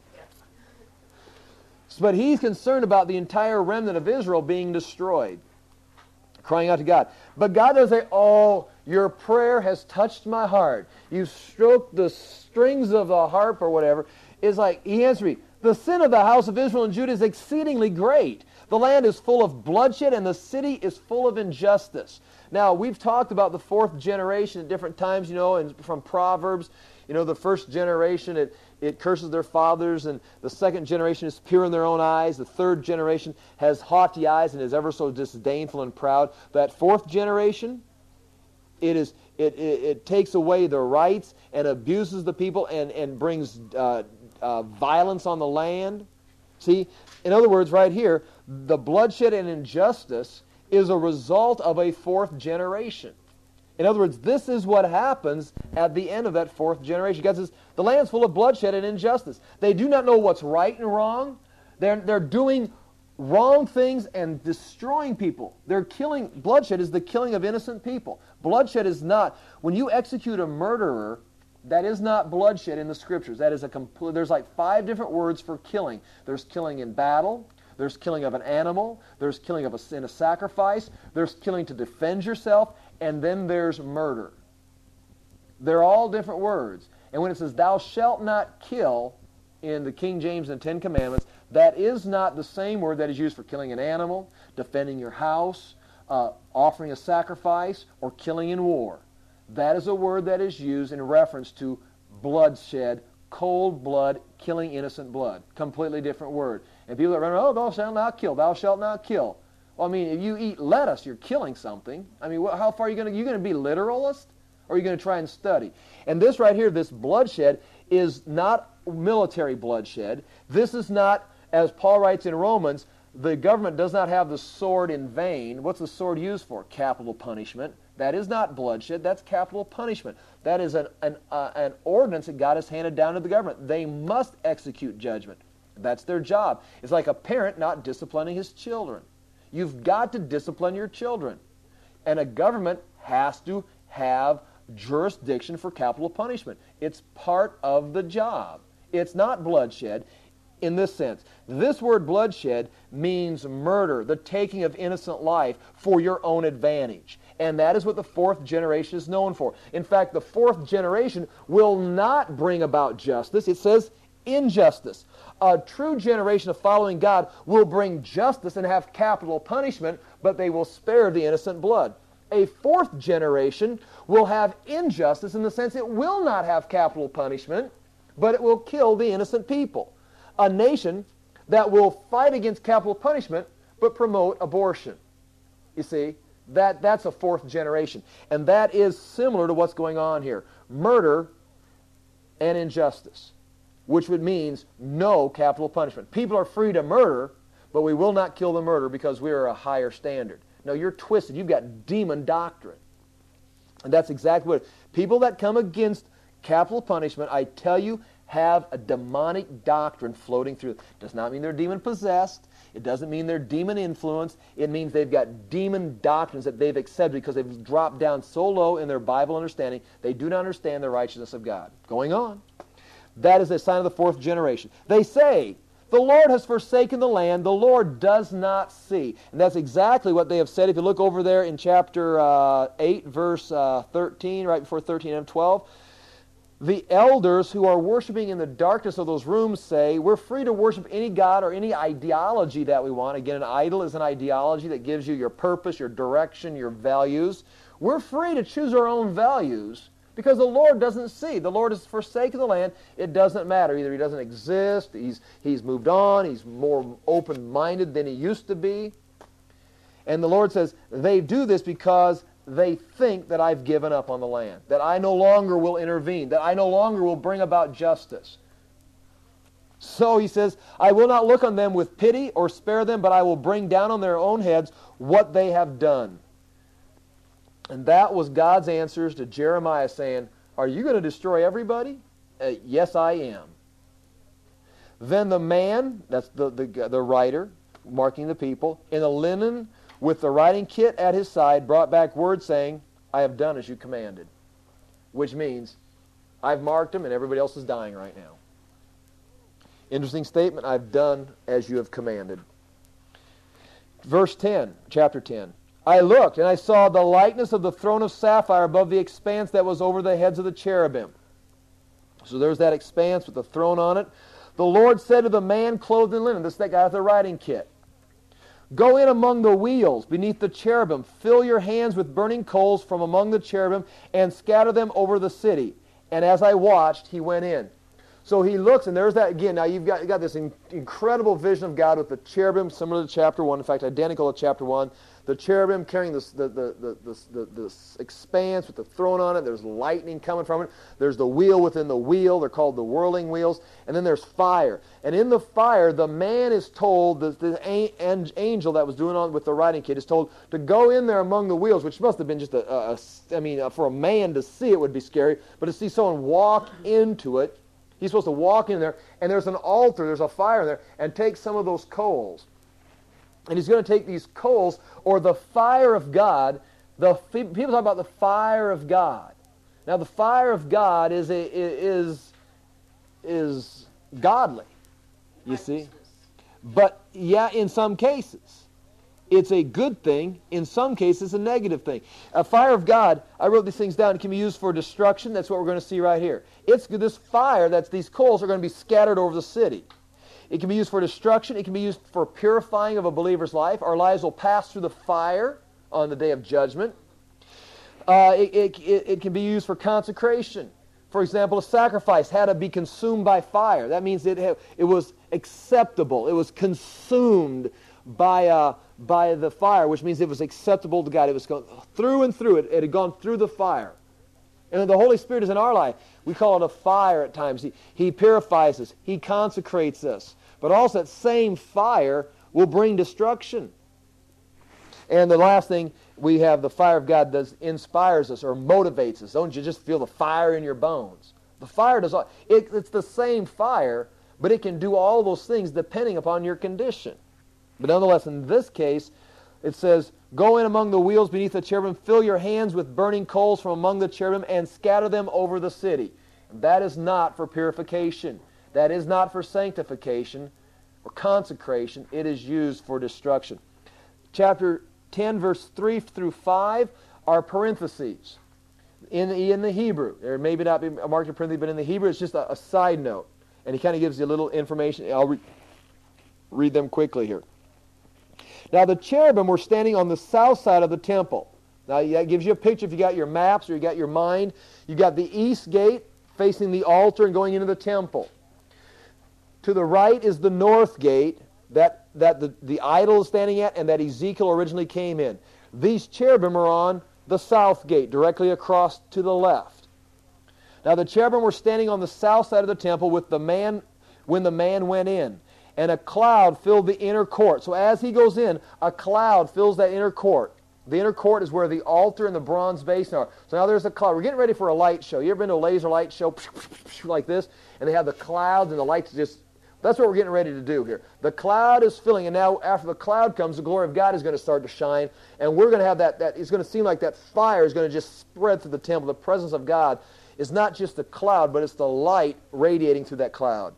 But he's concerned about the entire remnant of Israel being destroyed, crying out to God. But God doesn't say, oh, your prayer has touched my heart. You stroked the strings of the harp or whatever. It's like, he answered me, the sin of the house of Israel and Judah is exceedingly great. The land is full of bloodshed and the city is full of injustice. Now, we've talked about the fourth generation at different times, you know, and from Proverbs. You know, the first generation, it, it curses their fathers, and the second generation is pure in their own eyes. The third generation has haughty eyes and is ever so disdainful and proud. That fourth generation, it is it, it, it takes away the rights and abuses the people and, and brings uh, uh, violence on the land. See, in other words, right here, the bloodshed and injustice is a result of a fourth generation. In other words, this is what happens at the end of that fourth generation. God says, the land's full of bloodshed and injustice. They do not know what's right and wrong. They're, they're doing wrong things and destroying people. They're killing. Bloodshed is the killing of innocent people. Bloodshed is not. When you execute a murderer, that is not bloodshed in the Scriptures. That is a complete. There's like five different words for killing. There's killing in battle. There's killing of an animal. There's killing of a, in a sacrifice. There's killing to defend yourself. And then there's murder. They're all different words. And when it says, thou shalt not kill, in the King James and Ten Commandments, that is not the same word that is used for killing an animal, defending your house, uh, offering a sacrifice, or killing in war. That is a word that is used in reference to bloodshed, cold blood, killing innocent blood. Completely different word. And people that run around, oh, thou shalt not kill, thou shalt not kill. Well, I mean, if you eat lettuce, you're killing something. I mean, how far are you going to, you going to be literalist? Or are you going to try and study? And this right here, this bloodshed, is not military bloodshed. This is not, as Paul writes in Romans, the government does not have the sword in vain. What's the sword used for? Capital punishment. That is not bloodshed. That's capital punishment. That is an, an, uh, an ordinance that God has handed down to the government. They must execute judgment. That's their job. It's like a parent not disciplining his children. You've got to discipline your children. And a government has to have jurisdiction for capital punishment. It's part of the job. It's not bloodshed in this sense. This word bloodshed means murder, the taking of innocent life for your own advantage. And that is what the fourth generation is known for. In fact, the fourth generation will not bring about justice. It says injustice. A true generation of following God will bring justice and have capital punishment, but they will spare the innocent blood. A fourth generation will have injustice in the sense it will not have capital punishment, but it will kill the innocent people. A nation that will fight against capital punishment, but promote abortion. You see, that, that's a fourth generation. And that is similar to what's going on here. Murder and injustice, which would means no capital punishment. People are free to murder, but we will not kill the murderer because we are a higher standard. No, you're twisted. You've got demon doctrine. And that's exactly what it is. People that come against capital punishment, I tell you, have a demonic doctrine floating through. It does not mean they're demon-possessed. It doesn't mean they're demon-influenced. It means they've got demon doctrines that they've accepted because they've dropped down so low in their Bible understanding, they do not understand the righteousness of God. Going on. That is a sign of the fourth generation. They say, the Lord has forsaken the land, the Lord does not see. And that's exactly what they have said. If you look over there in chapter uh, eight, verse uh, thirteen, right before thirteen and twelve, the elders who are worshiping in the darkness of those rooms say, we're free to worship any god or any ideology that we want. Again, an idol is an ideology that gives you your purpose, your direction, your values. We're free to choose our own values because the Lord doesn't see. The Lord has forsaken the land. It doesn't matter. Either He doesn't exist, He's, he's moved on, He's more open-minded than He used to be. And the Lord says, they do this because they think that I've given up on the land, that I no longer will intervene, that I no longer will bring about justice. So He says, I will not look on them with pity or spare them, but I will bring down on their own heads what they have done. And that was God's answers to Jeremiah saying, are you going to destroy everybody? Uh, yes, I am. Then the man, that's the, the, the writer, marking the people, in a linen with the writing kit at his side, brought back word saying, I have done as you commanded. Which means, I've marked them and everybody else is dying right now. Interesting statement, I've done as you have commanded. Verse ten, chapter ten. I looked, and I saw the likeness of the throne of sapphire above the expanse that was over the heads of the cherubim. So there's that expanse with the throne on it. The Lord said to the man clothed in linen, this is that guy with the writing kit, go in among the wheels beneath the cherubim, fill your hands with burning coals from among the cherubim, and scatter them over the city. And as I watched, he went in. So he looks, and there's that again. Now you've got, you've got this in, incredible vision of God with the cherubim, similar to chapter one. In fact, identical to chapter one. the cherubim carrying this, the, the, the, the, the, this expanse with the throne on it. There's lightning coming from it. There's the wheel within the wheel. They're called the whirling wheels. And then there's fire. And in the fire, the man is told, the, the angel that was doing on with the writing kit is told to go in there among the wheels, which must have been just a, a, a I mean, uh, for a man to see it would be scary, but to see someone walk into it, he's supposed to walk in there, and there's an altar, there's a fire in there, and take some of those coals. And he's going to take these coals, or the fire of God. The people talk about the fire of God. Now, the fire of God is a, is is godly, you see. But yeah, in some cases, it's a good thing. In some cases, a negative thing. A fire of God. I wrote these things down. It can be used for destruction. That's what we're going to see right here. It's this fire. That's these coals are going to be scattered over the city. It can be used for destruction. It can be used for purifying of a believer's life. Our lives will pass through the fire on the day of judgment. Uh, it, it, it can be used for consecration. For example, a sacrifice had to be consumed by fire. That means it, had, it was acceptable. It was consumed by, uh, by the fire, which means it was acceptable to God. It was going through and through. It, it had gone through the fire. And the Holy Spirit is in our life. We call it a fire at times. He, he purifies us. He consecrates us. But also that same fire will bring destruction. And the last thing, we have the fire of God that inspires us or motivates us. Don't you just feel the fire in your bones? The fire does all, it, it's the same fire, but it can do all those things depending upon your condition. But nonetheless, in this case, it says, go in among the wheels beneath the cherubim, fill your hands with burning coals from among the cherubim, and scatter them over the city. And that is not for purification. That is not for sanctification or consecration. It is used for destruction. Chapter ten, verse three through five are parentheses. In the, in the Hebrew, there may not be a marked parenthesis, but in the Hebrew it's just a, a side note. And he kind of gives you a little information. I'll re- read them quickly here. Now the cherubim were standing on the south side of the temple. Now that gives you a picture if you got your maps or you got your mind. You got the east gate facing the altar and going into the temple. To the right is the north gate that, that the, the idol is standing at and that Ezekiel originally came in. These cherubim are on the south gate, directly across to the left. Now the cherubim were standing on the south side of the temple with the man when the man went in. And a cloud filled the inner court. So as he goes in, a cloud fills that inner court. The inner court is where the altar and the bronze basin are. So now there's a cloud. We're getting ready for a light show. You ever been to a laser light show like this? And they have the clouds and the lights just... That's what we're getting ready to do here. The cloud is filling, and now after the cloud comes, the glory of God is going to start to shine, and we're going to have that, that it's going to seem like that fire is going to just spread through the temple. The presence of God is not just the cloud, but it's the light radiating through that cloud.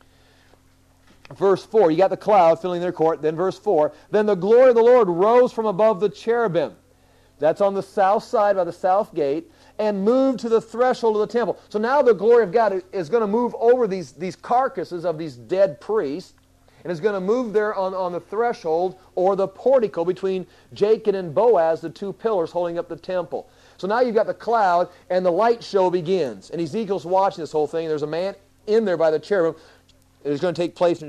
Verse four, you got the cloud filling their court. Then verse four, then the glory of the Lord rose from above the cherubim. That's on the south side by the south gate, and moved to the threshold of the temple. So now the glory of God is going to move over these, these carcasses of these dead priests, and is going to move there on, on the threshold or the portico between Jacob and Boaz, the two pillars holding up the temple. So now you've got the cloud, and the light show begins. And Ezekiel's watching this whole thing. There's a man in there by the cherubim. It is going to take place in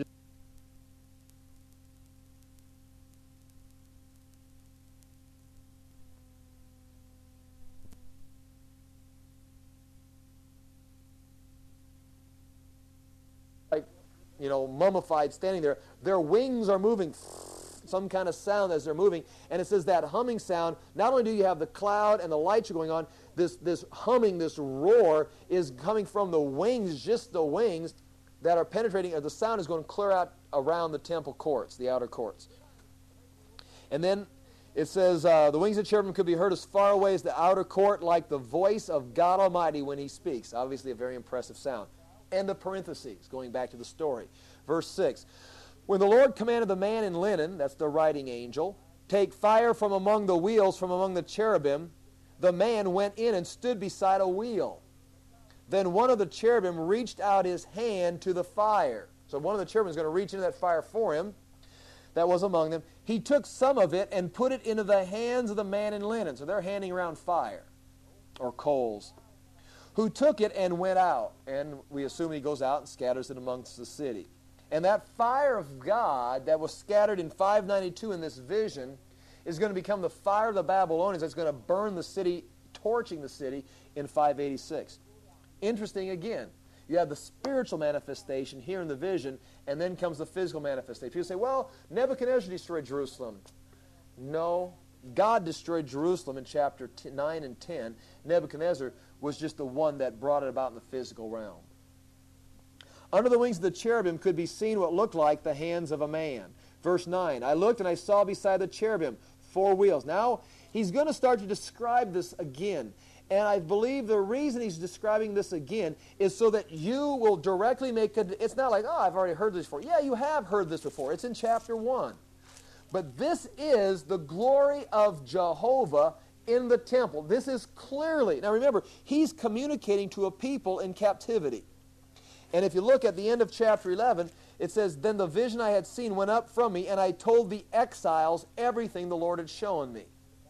you know, mummified, standing there. Their wings are moving, some kind of sound as they're moving. And it says that humming sound, not only do you have the cloud and the lights are going on, this, this humming, this roar is coming from the wings, just the wings that are penetrating, or the sound is going to clear out around the temple courts, the outer courts. And then it says, uh, the wings of cherubim could be heard as far away as the outer court, like the voice of God Almighty when He speaks. Obviously a very impressive sound. And the parentheses, going back to the story. Verse six, when the Lord commanded the man in linen, that's the writing angel, take fire from among the wheels, from among the cherubim, the man went in and stood beside a wheel. Then one of the cherubim reached out his hand to the fire. So one of the cherubim is going to reach into that fire for him that was among them. He took some of it and put it into the hands of the man in linen. So they're handing around fire or coals. Who took it and went out. And we assume he goes out and scatters it amongst the city. And that fire of God that was scattered in five ninety-two in this vision is going to become the fire of the Babylonians that's going to burn the city, torching the city in five eighty-six. Interesting again. You have the spiritual manifestation here in the vision, and then comes the physical manifestation. People say, well, Nebuchadnezzar destroyed Jerusalem. No, God destroyed Jerusalem in chapter nine and ten. Nebuchadnezzar was just the one that brought it about in the physical realm. Under the wings of the cherubim could be seen what looked like the hands of a man. Verse nine, I looked and I saw beside the cherubim four wheels. Now, he's going to start to describe this again. And I believe the reason he's describing this again is so that you will directly make a... It's not like, oh, I've already heard this before. Yeah, you have heard this before. It's in chapter one. But this is the glory of Jehovah in the temple. This is clearly... Now remember, he's communicating to a people in captivity. And if you look at the end of chapter eleven, it says, then the vision I had seen went up from me, and I told the exiles everything the Lord had shown me.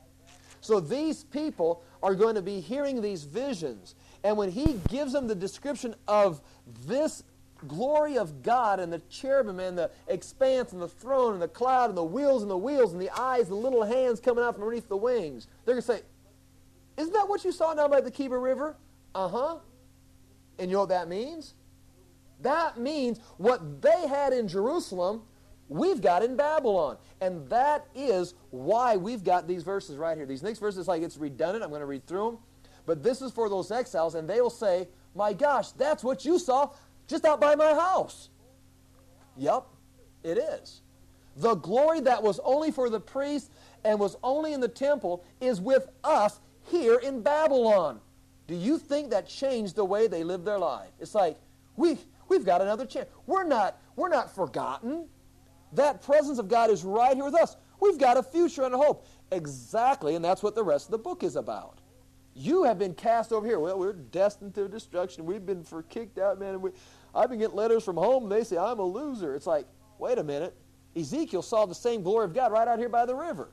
So these people are going to be hearing these visions. And when he gives them the description of this glory of God and the cherubim and the expanse and the throne and the cloud and the wheels and the wheels and the eyes, the little hands coming out from underneath the wings, they're going to say, isn't that what you saw down by the Kidron River? Uh-huh. And you know what that means? That means what they had in Jerusalem, we've got in Babylon. And that is why we've got these verses right here. These next verses, like it's redundant. I'm going to read through them. But this is for those exiles, and they will say, my gosh, that's what you saw just out by my house. Yep, it is. The glory that was only for the priests and was only in the temple is with us here in Babylon. Do you think that changed the way they lived their life? It's like, we, we've got another chance. We're not, we're not forgotten. That presence of God is right here with us. We've got a future and a hope. Exactly, and that's what the rest of the book is about. You have been cast over here. Well, we're destined to destruction. We've been for kicked out, man. We, I've been getting letters from home, and they say, I'm a loser. It's like, wait a minute. Ezekiel saw the same glory of God right out here by the river.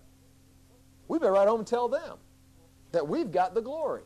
We better ride home and tell them that we've got the glory.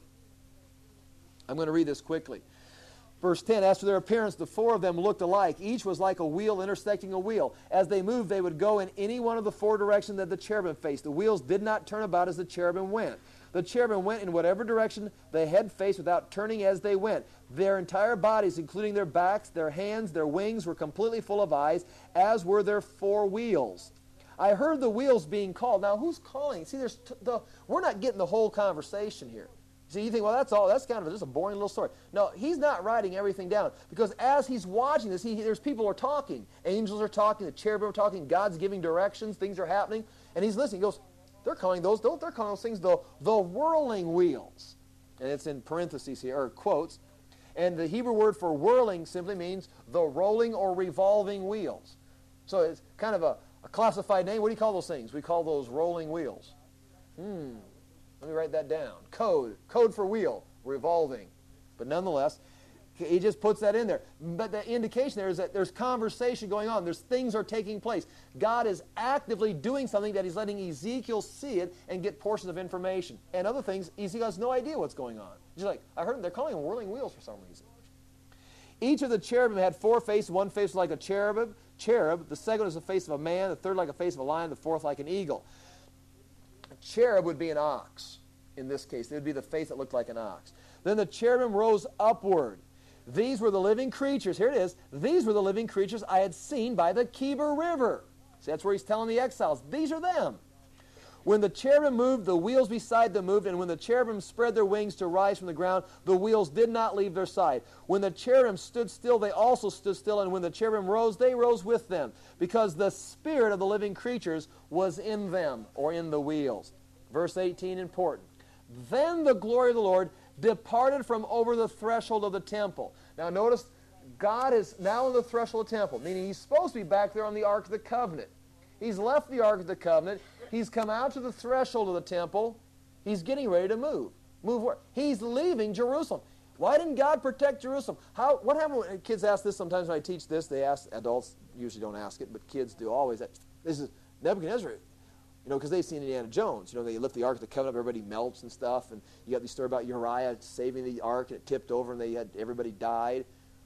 I'm going to read this quickly. Verse ten, as for their appearance, the four of them looked alike. Each was like a wheel intersecting a wheel. As they moved, they would go in any one of the four directions that the cherubim faced. The wheels did not turn about as the cherubim went. The cherubim went in whatever direction the head faced without turning as they went. Their entire bodies, including their backs, their hands, their wings, were completely full of eyes, as were their four wheels. I heard the wheels being called. Now, who's calling? See, there's t the, we're not getting the whole conversation here. See, you think, well, that's all. That's kind of just a boring little story. No, he's not writing everything down. Because as he's watching this, he, there's people are talking. Angels are talking. The cherubim are talking. God's giving directions. Things are happening. And he's listening. He goes, they're calling those, they're calling those things the, the whirling wheels. And it's in parentheses here, or quotes. And the Hebrew word for whirling simply means the rolling or revolving wheels. So it's kind of a, a classified name. What do you call those things? We call those rolling wheels. Hmm. Let me write that down. Code. Code for wheel. Revolving. But nonetheless, he just puts that in there. But the indication there is that there's conversation going on. There's things are taking place. God is actively doing something that he's letting Ezekiel see it and get portions of information. And other things, Ezekiel has no idea what's going on. He's like, I heard them, they're calling them whirling wheels for some reason. Each of the cherubim had four faces. One face was like a cherub. Cherub. The second was the face of a man. The third like a face of a lion. The fourth like an eagle. A cherub would be an ox. In this case, it would be the face that looked like an ox. Then the cherubim rose upward. These were the living creatures. Here it is. These were the living creatures I had seen by the Kidron River. See, that's where he's telling the exiles. These are them. When the cherubim moved, the wheels beside them moved, and when the cherubim spread their wings to rise from the ground, the wheels did not leave their side. When the cherubim stood still, they also stood still, and when the cherubim rose, they rose with them, because the spirit of the living creatures was in them, or in the wheels. Verse eighteen, important. Then the glory of the Lord departed from over the threshold of the temple. Now notice, God is now on the threshold of the temple, meaning he's supposed to be back there on the Ark of the Covenant. He's left the Ark of the Covenant. He's come out to the threshold of the temple. He's getting ready to move. Move where? He's leaving Jerusalem. Why didn't God protect Jerusalem? How? What happened when kids ask this sometimes when I teach this? They ask, adults usually don't ask it, but kids do always. This is Nebuchadnezzar, you know, because they've seen Indiana Jones. You know, they lift the Ark of the Covenant, everybody melts and stuff, and you got the story about Uriah saving the Ark, and it tipped over, and they had everybody died.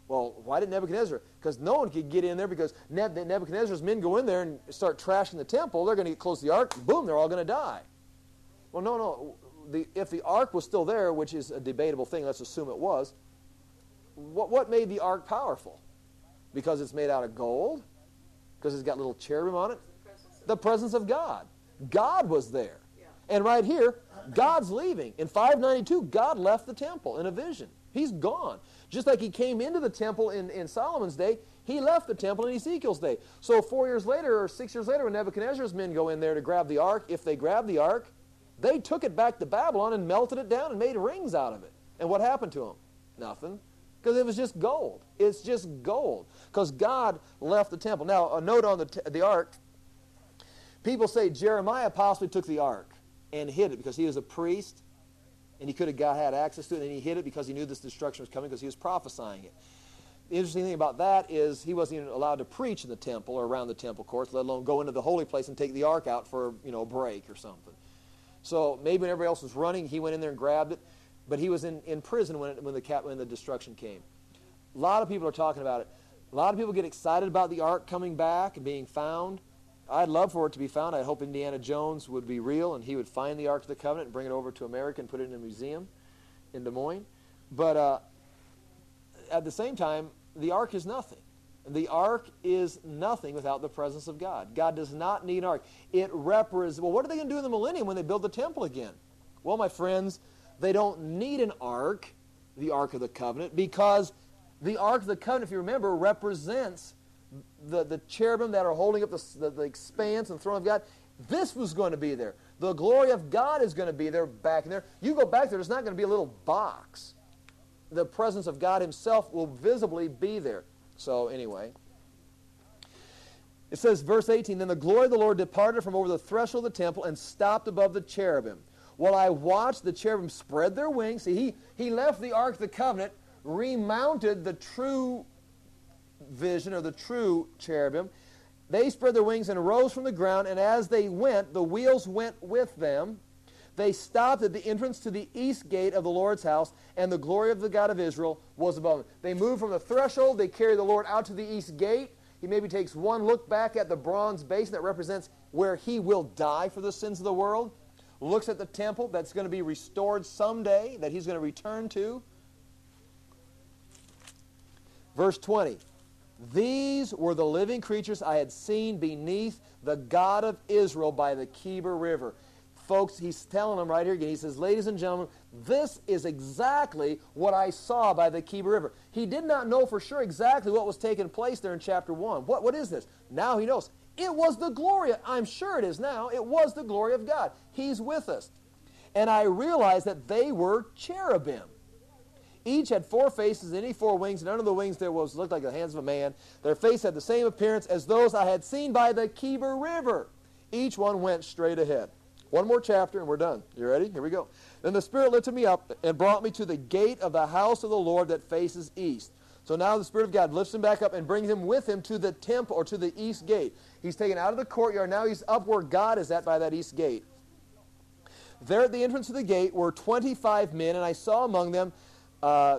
Well, why did Nebuchadnezzar? Because no one could get in there because Nebuchadnezzar's men go in there and start trashing the temple. They're going to get close to the ark. Boom, they're all going to die. Well, no, no. The, if the ark was still there, which is a debatable thing, let's assume it was, what, what made the ark powerful? Because it's made out of gold? Because it's got little cherubim on it? The presence of God. God was there. Yeah. And right here, God's leaving. In five ninety-two, God left the temple in a vision. He's gone. Just like he came into the temple in, in Solomon's day, he left the temple in Ezekiel's day. So four years later or six years later when Nebuchadnezzar's men go in there to grab the ark, if they grab the ark, they took it back to Babylon and melted it down and made rings out of it. And what happened to them? Nothing. Because it was just gold. It's just gold. Because God left the temple. Now, a note on the, t- the ark. People say Jeremiah possibly took the ark and hid it because he was a priest and he could have got, had access to it, and he hid it because he knew this destruction was coming because he was prophesying it. The interesting thing about that is he wasn't even allowed to preach in the temple or around the temple courts, let alone go into the holy place and take the ark out for, you know, a break or something. So maybe when everybody else was running, he went in there and grabbed it, but he was in, in prison when, it, when, the cap, when the destruction came. A lot of people are talking about it. A lot of people get excited about the ark coming back and being found. I'd love for it to be found. I hope Indiana Jones would be real and he would find the Ark of the Covenant and bring it over to America and put it in a museum in Des Moines. But uh, at the same time, the Ark is nothing. The Ark is nothing without the presence of God. God does not need an Ark. It represents, well, what are they going to do in the millennium when they build the temple again? Well, my friends, they don't need an Ark, the Ark of the Covenant, because the Ark of the Covenant, if you remember, represents The, the cherubim that are holding up the, the, the expanse and throne of God. This was going to be there. The glory of God is going to be there back in there. You go back there, there's not going to be a little box. The presence of God himself will visibly be there. So anyway, it says, verse eighteen, then the glory of the Lord departed from over the threshold of the temple and stopped above the cherubim. While I watched, the cherubim spread their wings. See, he, he left the Ark of the Covenant, remounted the true vision, or the true cherubim. They spread their wings and rose from the ground, and as they went, the wheels went with them. They stopped at the entrance to the east gate of the Lord's house, and the glory of the God of Israel was above them. They moved from the threshold. They carry the Lord out to the east gate. He maybe takes one look back at the bronze basin that represents where he will die for the sins of the world. Looks at the temple that's going to be restored someday, that he's going to return to. Verse twenty. These were the living creatures I had seen beneath the God of Israel by the Kebor River. Folks, he's telling them right here again. He says, ladies and gentlemen, this is exactly what I saw by the Kebor River. He did not know for sure exactly what was taking place there in chapter one. What, what is this? Now he knows. It was the glory. I'm sure it is now. It was the glory of God. He's with us. And I realized that they were cherubim. Each had four faces, any four wings, and under the wings there was looked like the hands of a man. Their face had the same appearance as those I had seen by the Kebor River. Each one went straight ahead. One more chapter and we're done. You ready? Here we go. Then the Spirit lifted me up and brought me to the gate of the house of the Lord that faces east. So now the Spirit of God lifts him back up and brings him with him to the temple, or to the east gate. He's taken out of the courtyard. Now he's up where God is at by that east gate. There at the entrance of the gate were twenty-five men, and I saw among them Uh,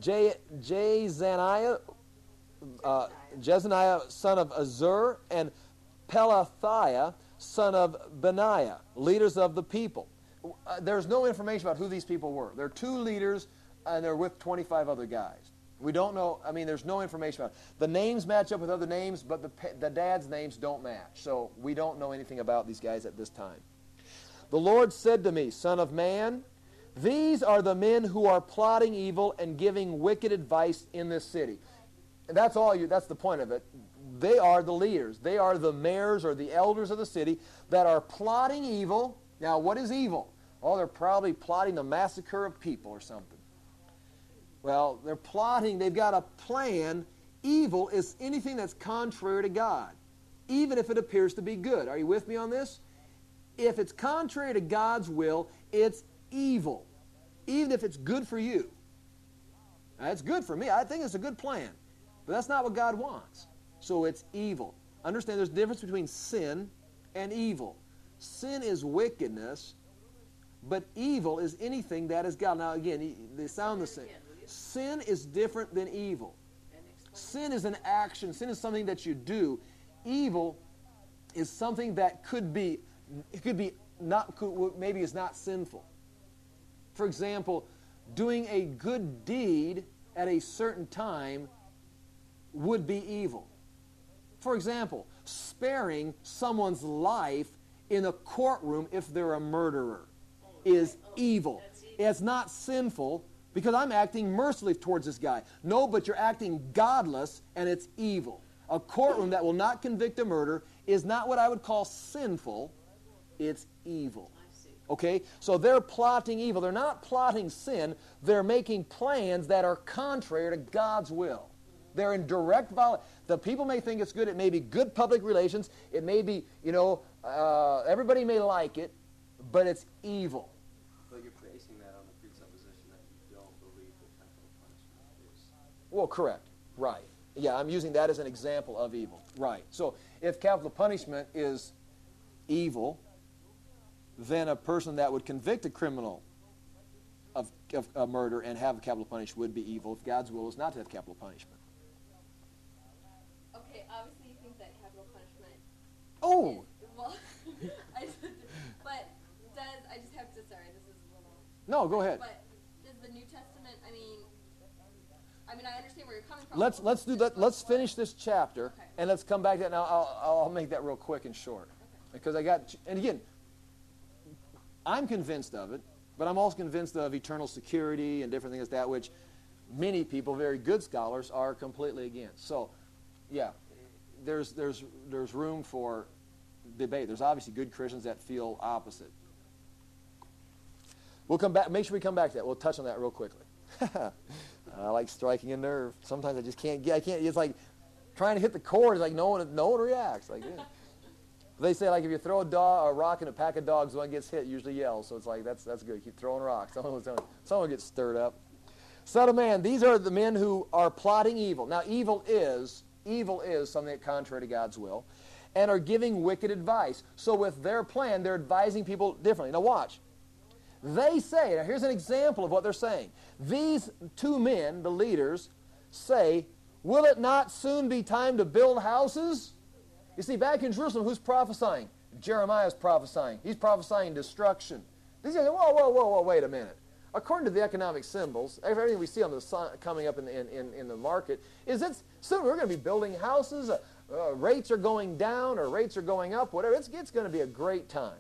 Jezaniah, uh, Jezaniah, son of Azur, and Pelathiah, son of Benaiah, leaders of the people. Uh, there's no information about who these people were. They're two leaders, and they're with twenty-five other guys. We don't know. I mean, there's no information about it. The names match up with other names, but the, the dad's names don't match. So we don't know anything about these guys at this time. The Lord said to me, Son of man, these are the men who are plotting evil and giving wicked advice in this city. And that's all you, that's the point of it. They are the leaders. They are the mayors or the elders of the city that are plotting evil. Now, what is evil? Oh, they're probably plotting the massacre of people or something. Well, they're plotting, they've got a plan. Evil is anything that's contrary to God, even if it appears to be good. Are you with me on this? If it's contrary to God's will, it's evil, even if it's good for you. Now, it's good for me. I think it's a good plan, but that's not what God wants. So it's evil. Understand there's a difference between sin and evil. Sin is wickedness, but evil is anything that is God. Now again, they sound the same. Sin is different than evil. And Sin is an action. Sin is something that you do. Evil is something that could be, it could be not, could, maybe is not sinful. For example, doing a good deed at a certain time would be evil. For example, sparing someone's life in a courtroom if they're a murderer is evil. It's not sinful because I'm acting mercifully towards this guy. No, but you're acting godless and it's evil. A courtroom that will not convict a murder is not what I would call sinful. It's evil. Okay? So they're plotting evil. They're not plotting sin. They're making plans that are contrary to God's will. They're in direct violation. The people may think it's good. It may be good public relations. It may be, you know, uh, everybody may like it, but it's evil. But you're basing that on the presupposition that you don't believe that capital punishment is. Well, correct. Right. Yeah, I'm using that as an example of evil. Right. So if capital punishment is evil, then a person that would convict a criminal of, of a murder and have a capital punishment would be evil if God's will is not to have capital punishment. Okay, obviously you think that capital punishment Oh! is, well, I just, but does, I just have to, sorry, this is a little, No, go ahead. but does the New Testament, I mean, I mean, I understand where you're coming from. Let's let's do that. Let's finish this chapter, Okay. and let's come back to that. Now I'll, I'll make that real quick and short, because I got. And again, I'm convinced of it, but I'm also convinced of eternal security and different things like that, which many people, very good scholars, are completely against. So, yeah, there's there's there's room for debate. There's obviously good Christians that feel opposite. We'll come back. Make sure we come back to that. We'll touch on that real quickly. I like striking a nerve. Sometimes I just can't get. I can't. It's like trying to hit the chord. It's like no one, no one reacts. Like yeah. They say like if you throw a dog, a rock in a pack of dogs, one gets hit, usually yells. So it's like that's that's good. Keep throwing rocks. Someone, someone gets stirred up. Son of man, these are the men who are plotting evil. Now evil is evil is something that contrary to God's will, and are giving wicked advice. So with their plan, they're advising people differently. Now watch. They say, now here's an example of what they're saying. These two men, the leaders, say, will it not soon be time to build houses? You see, back in Jerusalem, who's prophesying? Jeremiah's prophesying. He's prophesying destruction. These guys say, whoa, whoa, whoa, whoa, wait a minute. According to the economic symbols, everything we see on the sun, coming up in the, in, in, in the market, is that soon we're going to be building houses, uh, uh, rates are going down or rates are going up, whatever. It's, it's going to be a great time.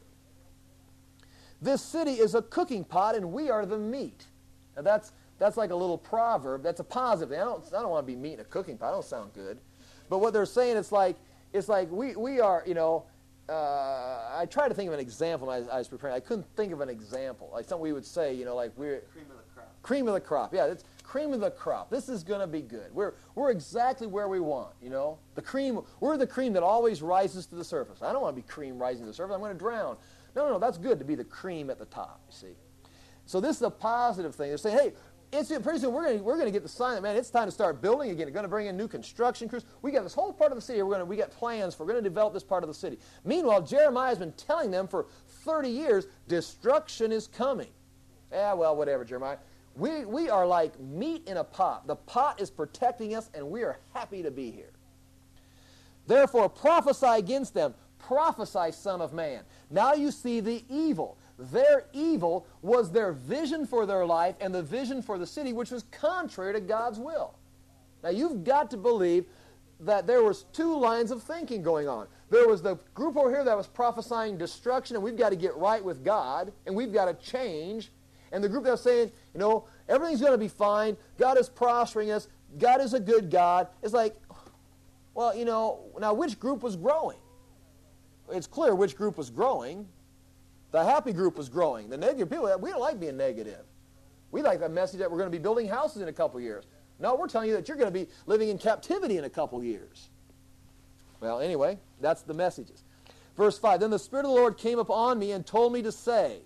This city is a cooking pot, and we are the meat. Now that's that's like a little proverb. That's a positive thing. I don't I don't want to be meat in a cooking pot. I don't sound good. But what they're saying, it's like it's like we we are. You know, uh, I tried to think of an example when I, I was preparing. I couldn't think of an example like something we would say. You know, like we're Cream of the crop. cream of the crop. Yeah, it's cream of the crop. This is going to be good. We're we're exactly where we want. You know, the cream. We're the cream that always rises to the surface. I don't want to be cream rising to the surface. I'm going to drown. No, no, no, that's good to be the cream at the top, you see. So this is a positive thing. They're saying, hey, it's, pretty soon we're going we're to get the sign that, man, it's time to start building again. We're going to bring in new construction crews. We got this whole part of the city. We're going to, we got plans for, we're going to develop this part of the city. Meanwhile, Jeremiah has been telling them for thirty years, destruction is coming. Yeah, well, whatever, Jeremiah. We, we are like meat in a pot. The pot is protecting us, and we are happy to be here. Therefore, prophesy against them. Prophesy, Son of Man. Now you see the evil. Their evil was their vision for their life and the vision for the city, which was contrary to God's will. Now you've got to believe that there was two lines of thinking going on. There was the group over here that was prophesying destruction, and we've got to get right with God, and we've got to change. And the group that was saying, you know, everything's going to be fine. God is prospering us. God is a good God. It's like, well, you know, now which group was growing? It's clear which group was growing. The happy group was growing. The negative people, we don't like being negative. We like the message that we're going to be building houses in a couple years. No, we're telling you that you're going to be living in captivity in a couple years. Well, anyway, that's the messages. Verse five, then the Spirit of the Lord came upon me and told me to say.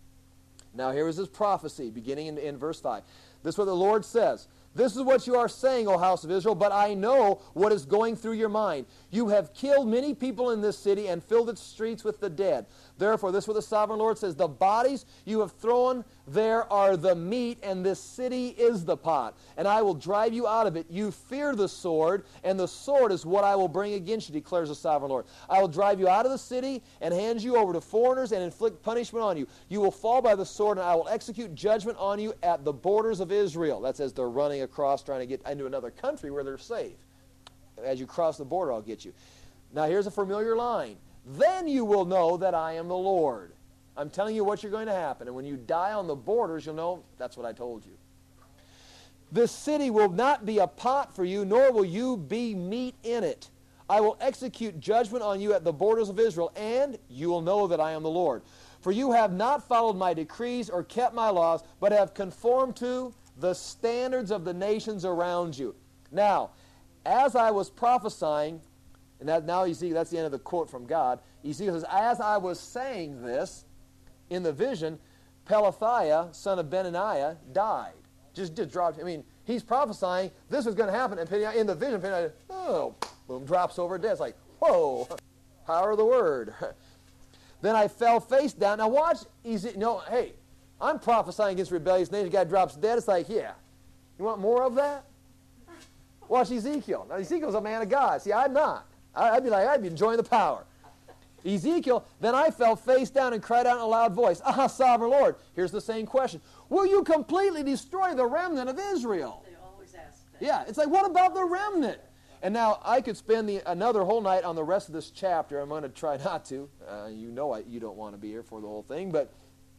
Now here is his prophecy, beginning in, in verse five. This is what the Lord says. This is what you are saying, O house of Israel, but I know what is going through your mind. You have killed many people in this city and filled its streets with the dead. Therefore, this is what the sovereign Lord says. The bodies you have thrown there are the meat, and this city is the pot. And I will drive you out of it. You fear the sword, and the sword is what I will bring against you, declares the sovereign Lord. I will drive you out of the city and hand you over to foreigners and inflict punishment on you. You will fall by the sword, and I will execute judgment on you at the borders of Israel. That's as they're running across, trying to get into another country where they're safe. As you cross the border, I'll get you. Now here's a familiar line. Then you will know that I am the Lord. I'm telling you what's going to happen. And when you die on the borders, you'll know that's what I told you. This city will not be a pot for you, nor will you be meat in it. I will execute judgment on you at the borders of Israel, and you will know that I am the Lord. For you have not followed my decrees or kept my laws, but have conformed to the standards of the nations around you. Now, as I was prophesying, and that, now you see that's the end of the quote from God. Ezekiel says, as I was saying this, in the vision, Pelathiah, son of Benaniah, died. Just, just dropped. I mean, he's prophesying this was going to happen, and in the vision, Benaniah, oh, boom, drops over dead. It's like, whoa, power of the word. Then I fell face down. Now watch, Ezekiel. No, hey, I'm prophesying against rebellious nations. The guy drops dead. It's like, yeah, you want more of that? Watch Ezekiel. Now Ezekiel's a man of God. See, I'm not. I'd be like, I'd be enjoying the power. Ezekiel, then I fell face down and cried out in a loud voice, ah, sovereign Lord. Here's the same question. Will you completely destroy the remnant of Israel? They always ask that. Yeah, it's like, what about the remnant? And now I could spend the, another whole night on the rest of this chapter. I'm going to try not to. Uh, you know I, you don't want to be here for the whole thing. But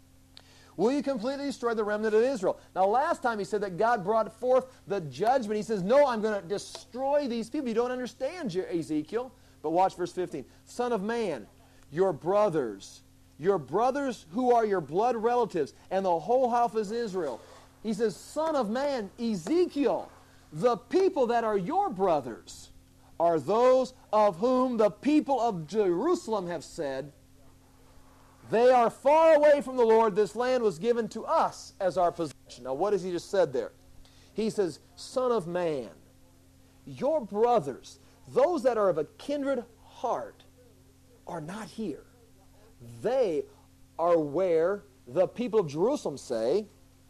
will you completely destroy the remnant of Israel? Now last time he said that God brought forth the judgment. He says, no, I'm going to destroy these people. You don't understand, Ezekiel. But watch verse fifteen. Son of man, your brothers, your brothers who are your blood relatives, and the whole house of Israel. He says, son of man, Ezekiel, the people that are your brothers are those of whom the people of Jerusalem have said, they are far away from the Lord. This land was given to us as our possession. Now what has he just said there? He says, son of man, your brothers, those that are of a kindred heart, are not here. They are where the people of Jerusalem say,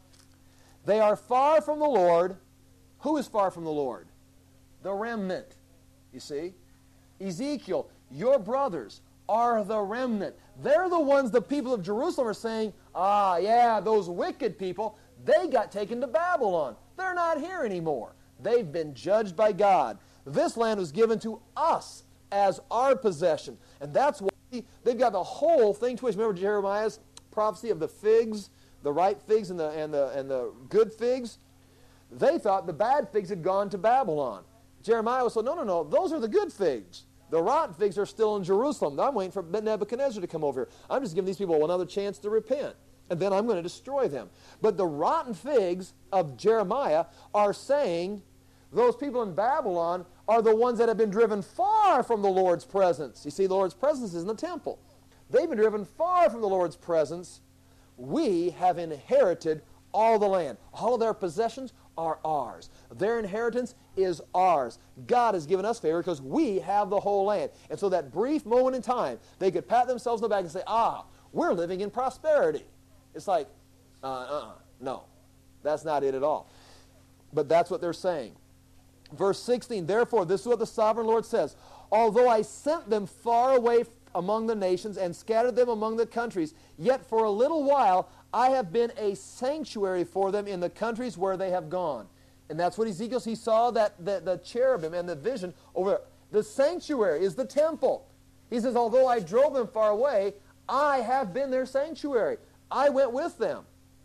they are far from the Lord. Who is far from the Lord? The remnant. You see? Ezekiel, your brothers are the remnant. They're the ones the people of Jerusalem are saying, ah, yeah, those wicked people, they got taken to Babylon. They're not here anymore. They've been judged by God. This land was given to us as our possession. And that's why they've got the whole thing twisted. Remember Jeremiah's prophecy of the figs, the ripe figs and the, and the, and the good figs? They thought the bad figs had gone to Babylon. Jeremiah was saying, no, no, no, those are the good figs. The rotten figs are still in Jerusalem. I'm waiting for Nebuchadnezzar to come over here. I'm just giving these people another chance to repent. And then I'm going to destroy them. But the rotten figs of Jeremiah are saying those people in Babylon are the ones that have been driven far from the Lord's presence. You see, the Lord's presence is in the temple. They've been driven far from the Lord's presence. We have inherited all the land. All of their possessions are ours. Their inheritance is ours. God has given us favor because we have the whole land. And so that brief moment in time, they could pat themselves on the back and say, ah, we're living in prosperity. It's like, uh-uh, no. That's not it at all. But that's what they're saying. Verse sixteen, therefore, this is what the sovereign Lord says, although I sent them far away among the nations and scattered them among the countries, yet for a little while I have been a sanctuary for them in the countries where they have gone. And that's what Ezekiel, he saw that the, the cherubim and the vision over there. The sanctuary is the temple. He says, although I drove them far away, I have been their sanctuary. I went with them.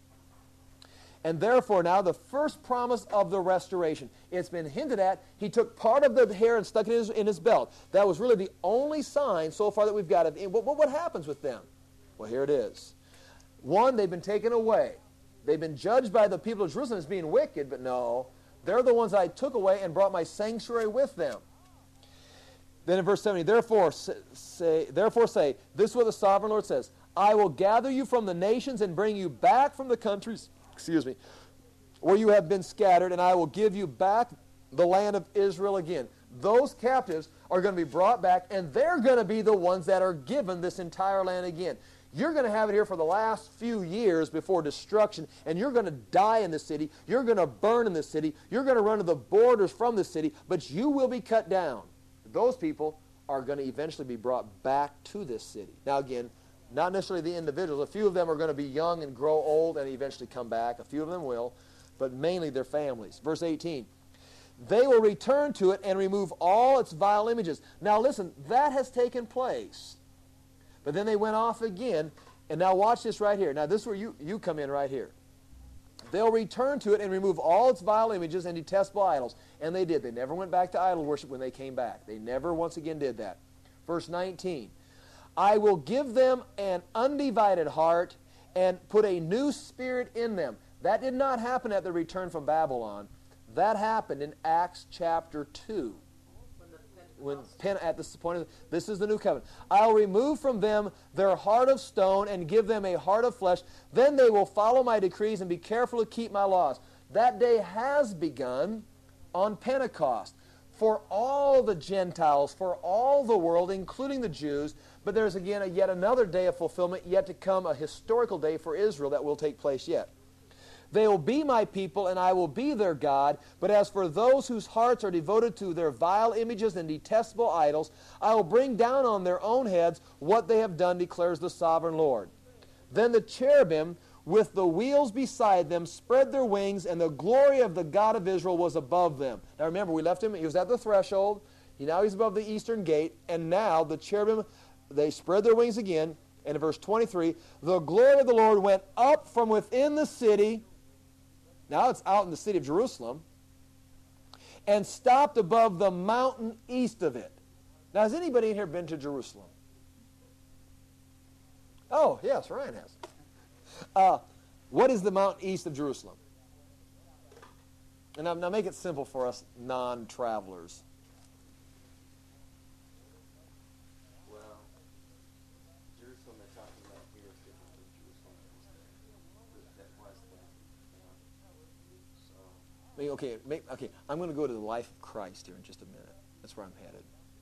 And therefore now the first promise of the restoration. It's been hinted at. He took part of the hair and stuck it in his, in his belt. That was really the only sign so far that we've got of what, what happens with them. Well, here it is. One, they've been taken away. They've been judged by the people of Jerusalem as being wicked, but no. They're the ones that I took away and brought my sanctuary with them. Then in verse seventy, therefore say, therefore say, this is what the sovereign Lord says, I will gather you from the nations and bring you back from the countries, excuse me, where you have been scattered, and I will give you back the land of Israel again. Those captives are going to be brought back, and they're going to be the ones that are given this entire land again. You're going to have it here for the last few years before destruction, and you're going to die in the city. You're going to burn in the city. You're going to run to the borders from the city, but you will be cut down. Those people are going to eventually be brought back to this city. Now again, not necessarily the individuals. A few of them are going to be young and grow old and eventually come back. A few of them will, but mainly their families. Verse eighteen. They will return to it and remove all its vile images. Now listen, that has taken place. But then they went off again, and now watch this right here. Now this is where you, you come in right here. They'll return to it and remove all its vile images and detestable idols. And they did. They never went back to idol worship when they came back. They never once again did that. Verse nineteen. I will give them an undivided heart and put a new spirit in them. That did not happen at the return from Babylon. That happened in Acts chapter two. When Pen, at this point, of, this is the new covenant. I'll remove from them their heart of stone and give them a heart of flesh. Then they will follow my decrees and be careful to keep my laws. That day has begun on Pentecost for all the Gentiles, for all the world, including the Jews. But there's again a, yet another day of fulfillment yet to come, a historical day for Israel that will take place yet. They will be my people, and I will be their God. But as for those whose hearts are devoted to their vile images and detestable idols, I will bring down on their own heads what they have done, declares the sovereign Lord. Then the cherubim, with the wheels beside them, spread their wings, and the glory of the God of Israel was above them. Now remember, we left him, he was at the threshold. He, now he's above the eastern gate, and now the cherubim, they spread their wings again. And in verse twenty-three, the glory of the Lord went up from within the city. Now it's out in the city of Jerusalem, and stopped above the mountain east of it. Now, has anybody in here been to Jerusalem? Oh, yes, Ryan has. Uh, what is the mountain east of Jerusalem? And now, now make it simple for us non-travelers. Well, Jerusalem they're talking about here is different from Jerusalem that was there. So. I mean, okay, make, okay, I'm going to go to the life of Christ here in just a minute. That's where I'm headed.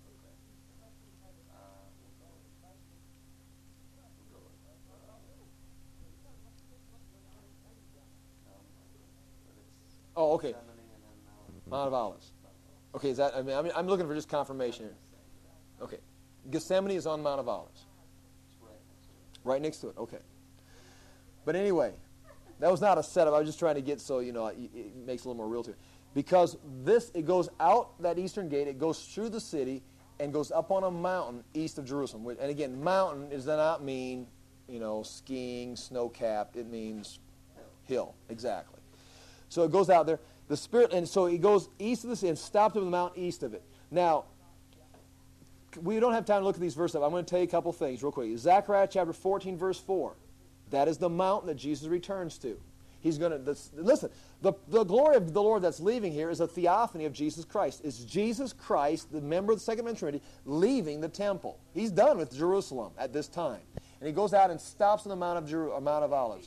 Oh, okay. Mount of Olives. Okay, is that? I mean, I mean, I'm looking for just confirmation here. Okay, Gethsemane is on Mount of Olives. Right next to it. Okay. But anyway, that was not a setup. I was just trying to get so you know it, it makes it a little more real to it. Because this, it goes out that eastern gate. It goes through the city and goes up on a mountain east of Jerusalem. And again, mountain does not mean you know skiing, snow-capped. It means hill. Exactly. So it goes out there. The Spirit, and so it goes east of the city and stopped up the mountain east of it. Now, we don't have time to look at these verses. I'm going to tell you a couple things real quick. Zechariah chapter fourteen, verse four. That is the mountain that Jesus returns to. He's going to, this, listen, the, the glory of the Lord that's leaving here is a theophany of Jesus Christ. It's Jesus Christ, the member of the second mental Trinity, leaving the temple. He's done with Jerusalem at this time. And he goes out and stops on the Mount of, Jeru- Mount of Olives.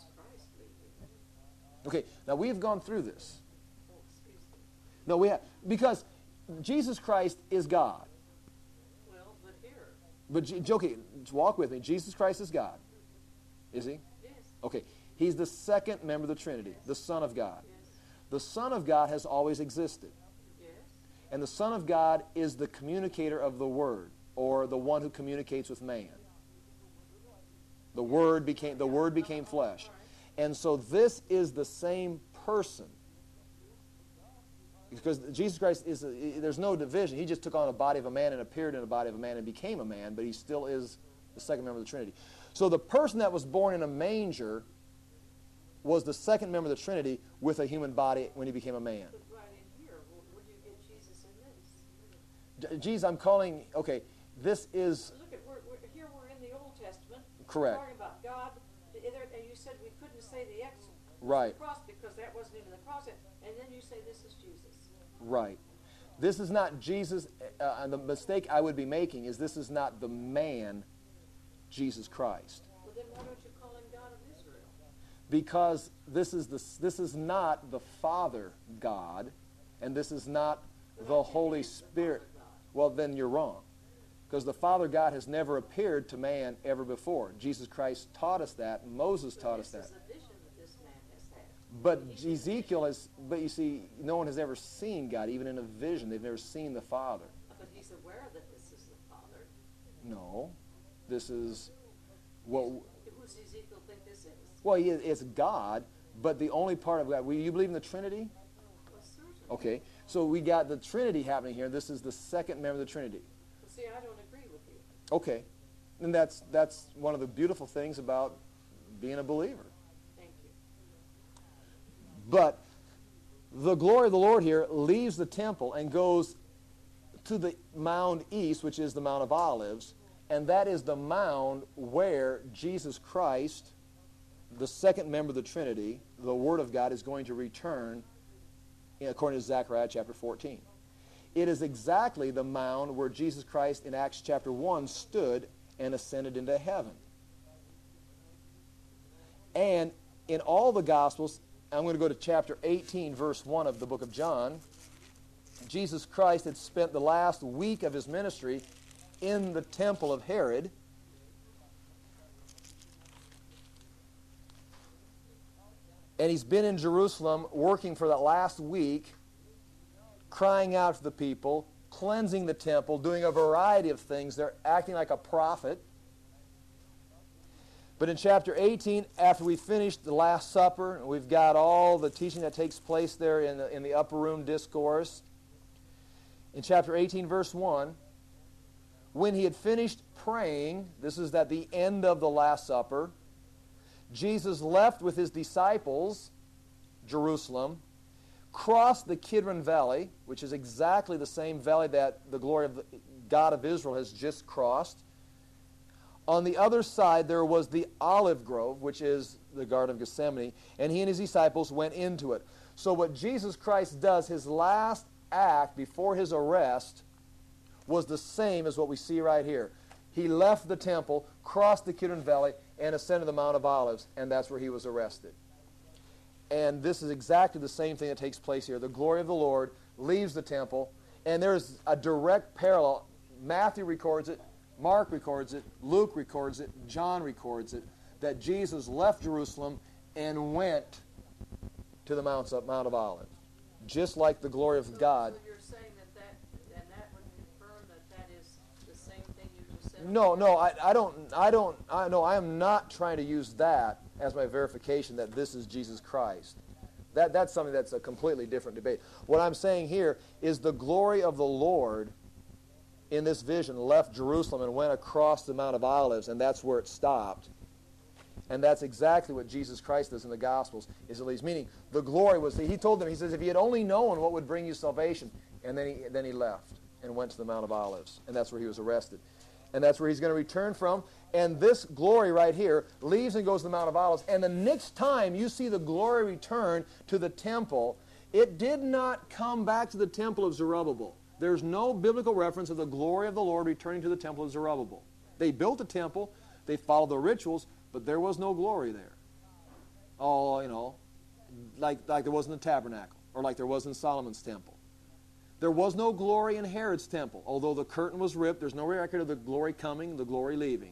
Okay, now we've gone through this. No, we have, because Jesus Christ is God. Well, but here. But, okay, walk with me. Jesus Christ is God. Is he? Yes. Okay, he's the second member of the Trinity, the Son of God. Yes. The Son of God has always existed. Yes. And the Son of God is the communicator of the Word, or the one who communicates with man. The Word became, the Word became flesh. And so this is the same person. Because Jesus Christ is, a, there's no division. He just took on a body of a man and appeared in a body of a man and became a man, but he still is the second member of the Trinity. So the person that was born in a manger was the second member of the Trinity with a human body when he became a man. But right in here, where do you get Jesus in this? Jesus, I'm calling, okay, this is... Look at, we're, we're, here we're in the Old Testament. Correct. We're talking about God. And you said we couldn't say the X right. the cross because that wasn't even the cross. And then you say this is Jesus. Right. This is not Jesus. Uh, and the mistake I would be making is this is not the man, Jesus Christ. Well, then why don't you call him God of Israel? Because this is the this is not the Father God, and this is not the Holy Spirit. Well, then you're wrong. because the Father God has never appeared to man ever before. Jesus Christ taught us that. Moses But taught us this that. is a vision that this man has had. But Ezekiel has, but you see, no one has ever seen God, even in a vision. They've never seen the Father. But he's aware that this is the Father. No, this is what. Who does Ezekiel think this is? Well, he is, it's God, but the only part of God. Will you believe in the Trinity? Well, certainly. Okay, so we got the Trinity happening here. This is the second member of the Trinity. Well, see, I don't agree with you. Okay, and that's that's one of the beautiful things about being a believer. Thank you. But the glory of the Lord here leaves the temple and goes to the mound east, which is the Mount of Olives, and that is the mound where Jesus Christ, the second member of the Trinity, the Word of God, is going to return, according to Zechariah chapter fourteen. It is exactly the mound where Jesus Christ in Acts chapter one stood and ascended into heaven. And in all the Gospels, I'm going to go to chapter eighteen, verse one of the book of John. Jesus Christ had spent the last week of his ministry in the temple of Herod. And he's been in Jerusalem working for that last week, crying out to the people, cleansing the temple, doing a variety of things. They're acting like a prophet. But in chapter eighteen, after we finished the Last Supper, and we've got all the teaching that takes place there in the, in the upper room discourse, in chapter eighteen, verse one, when he had finished praying, this is at the end of the Last Supper, Jesus left with his disciples Jerusalem, crossed the Kidron Valley, which is exactly the same valley that the glory of the God of Israel has just crossed. On the other side, there was the olive grove, which is the Garden of Gethsemane, and he and his disciples went into it. So what Jesus Christ does, his last act before his arrest, was the same as what we see right here. He left the temple, crossed the Kidron Valley, and ascended the Mount of Olives, and that's where he was arrested. And this is exactly the same thing that takes place here. The glory of the Lord leaves the temple, and there's a direct parallel. Matthew records it, Mark records it, Luke records it, John records it, that Jesus left Jerusalem and went to the Mount of, Mount of Olives. Just like the glory of So, God. so you're saying that that, and that would confirm that that is the same thing you just said? No, no, I, I don't, I don't, I, no, I am not trying to use that as my verification that this is Jesus Christ. That, that's something that's a completely different debate. What I'm saying here is the glory of the Lord in this vision left Jerusalem and went across the Mount of Olives, and that's where it stopped. And that's exactly what Jesus Christ does in the Gospels, is at least meaning the glory was, he told them, he says, if he had only known what would bring you salvation, and then he, then he left and went to the Mount of Olives, and that's where he was arrested. And that's where he's going to return from. And this glory right here leaves and goes to the Mount of Olives. And the next time you see the glory return to the temple, it did not come back to the temple of Zerubbabel. There's no biblical reference of the glory of the Lord returning to the temple of Zerubbabel. They built a temple, they followed the rituals, but there was no glory there. Oh, you know, like, like there was in the tabernacle, or like there was in Solomon's temple. There was no glory in Herod's temple. Although the curtain was ripped, there's no record of the glory coming, the glory leaving.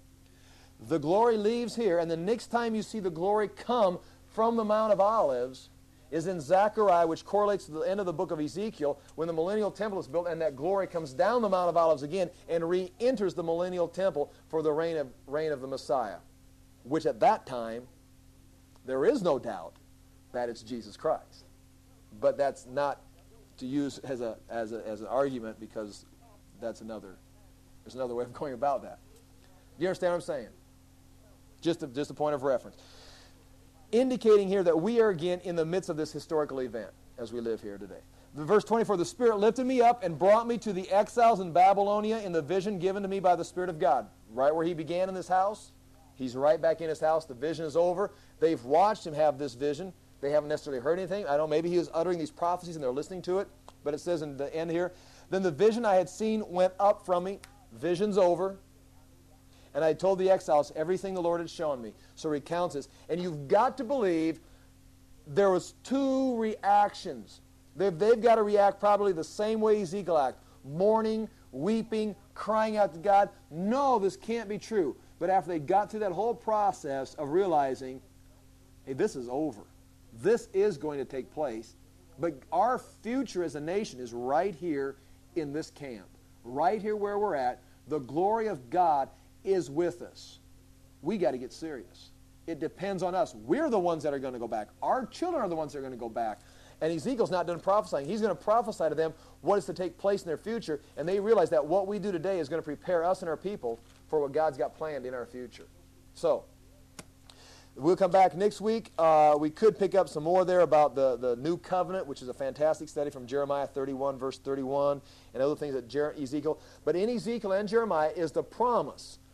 The glory leaves here, and the next time you see the glory come from the Mount of Olives is in Zechariah, which correlates to the end of the book of Ezekiel, when the millennial temple is built, and that glory comes down the Mount of Olives again and re-enters the millennial temple for the reign of, reign of the Messiah, which at that time, there is no doubt that it's Jesus Christ. But that's not to use as, a, as, a, as an argument, because that's another, there's another way of going about that. Do you understand what I'm saying? Just a, just a point of reference. Indicating here that we are again in the midst of this historical event as we live here today. Verse twenty-four, the Spirit lifted me up and brought me to the exiles in Babylonia in the vision given to me by the Spirit of God. Right where he began in this house, he's right back in his house. The vision is over. They've watched him have this vision. They haven't necessarily heard anything. I don't know, maybe he was uttering these prophecies and they're listening to it. But it says in the end here, then the vision I had seen went up from me. Vision's over. And I told the exiles everything the Lord had shown me. So he recounts this. And you've got to believe there was two reactions. They've, they've got to react probably the same way Ezekiel acted. Mourning, weeping, crying out to God, no, this can't be true. But after they got through that whole process of realizing, hey, this is over. This is going to take place. But our future as a nation is right here in this camp. Right here where we're at. The glory of God is with us. We got to get serious. It depends on us. We're the ones that are going to go back. Our children are the ones that are going to go back. And Ezekiel's not done prophesying. He's going to prophesy to them what is to take place in their future. And they realize that what we do today is going to prepare us and our people for what God's got planned in our future. So, we'll come back next week. Uh, we could pick up some more there about the, the new covenant, which is a fantastic study from Jeremiah thirty-one, verse thirty-one, and other things that Jer- Ezekiel. But in Ezekiel and Jeremiah is the promise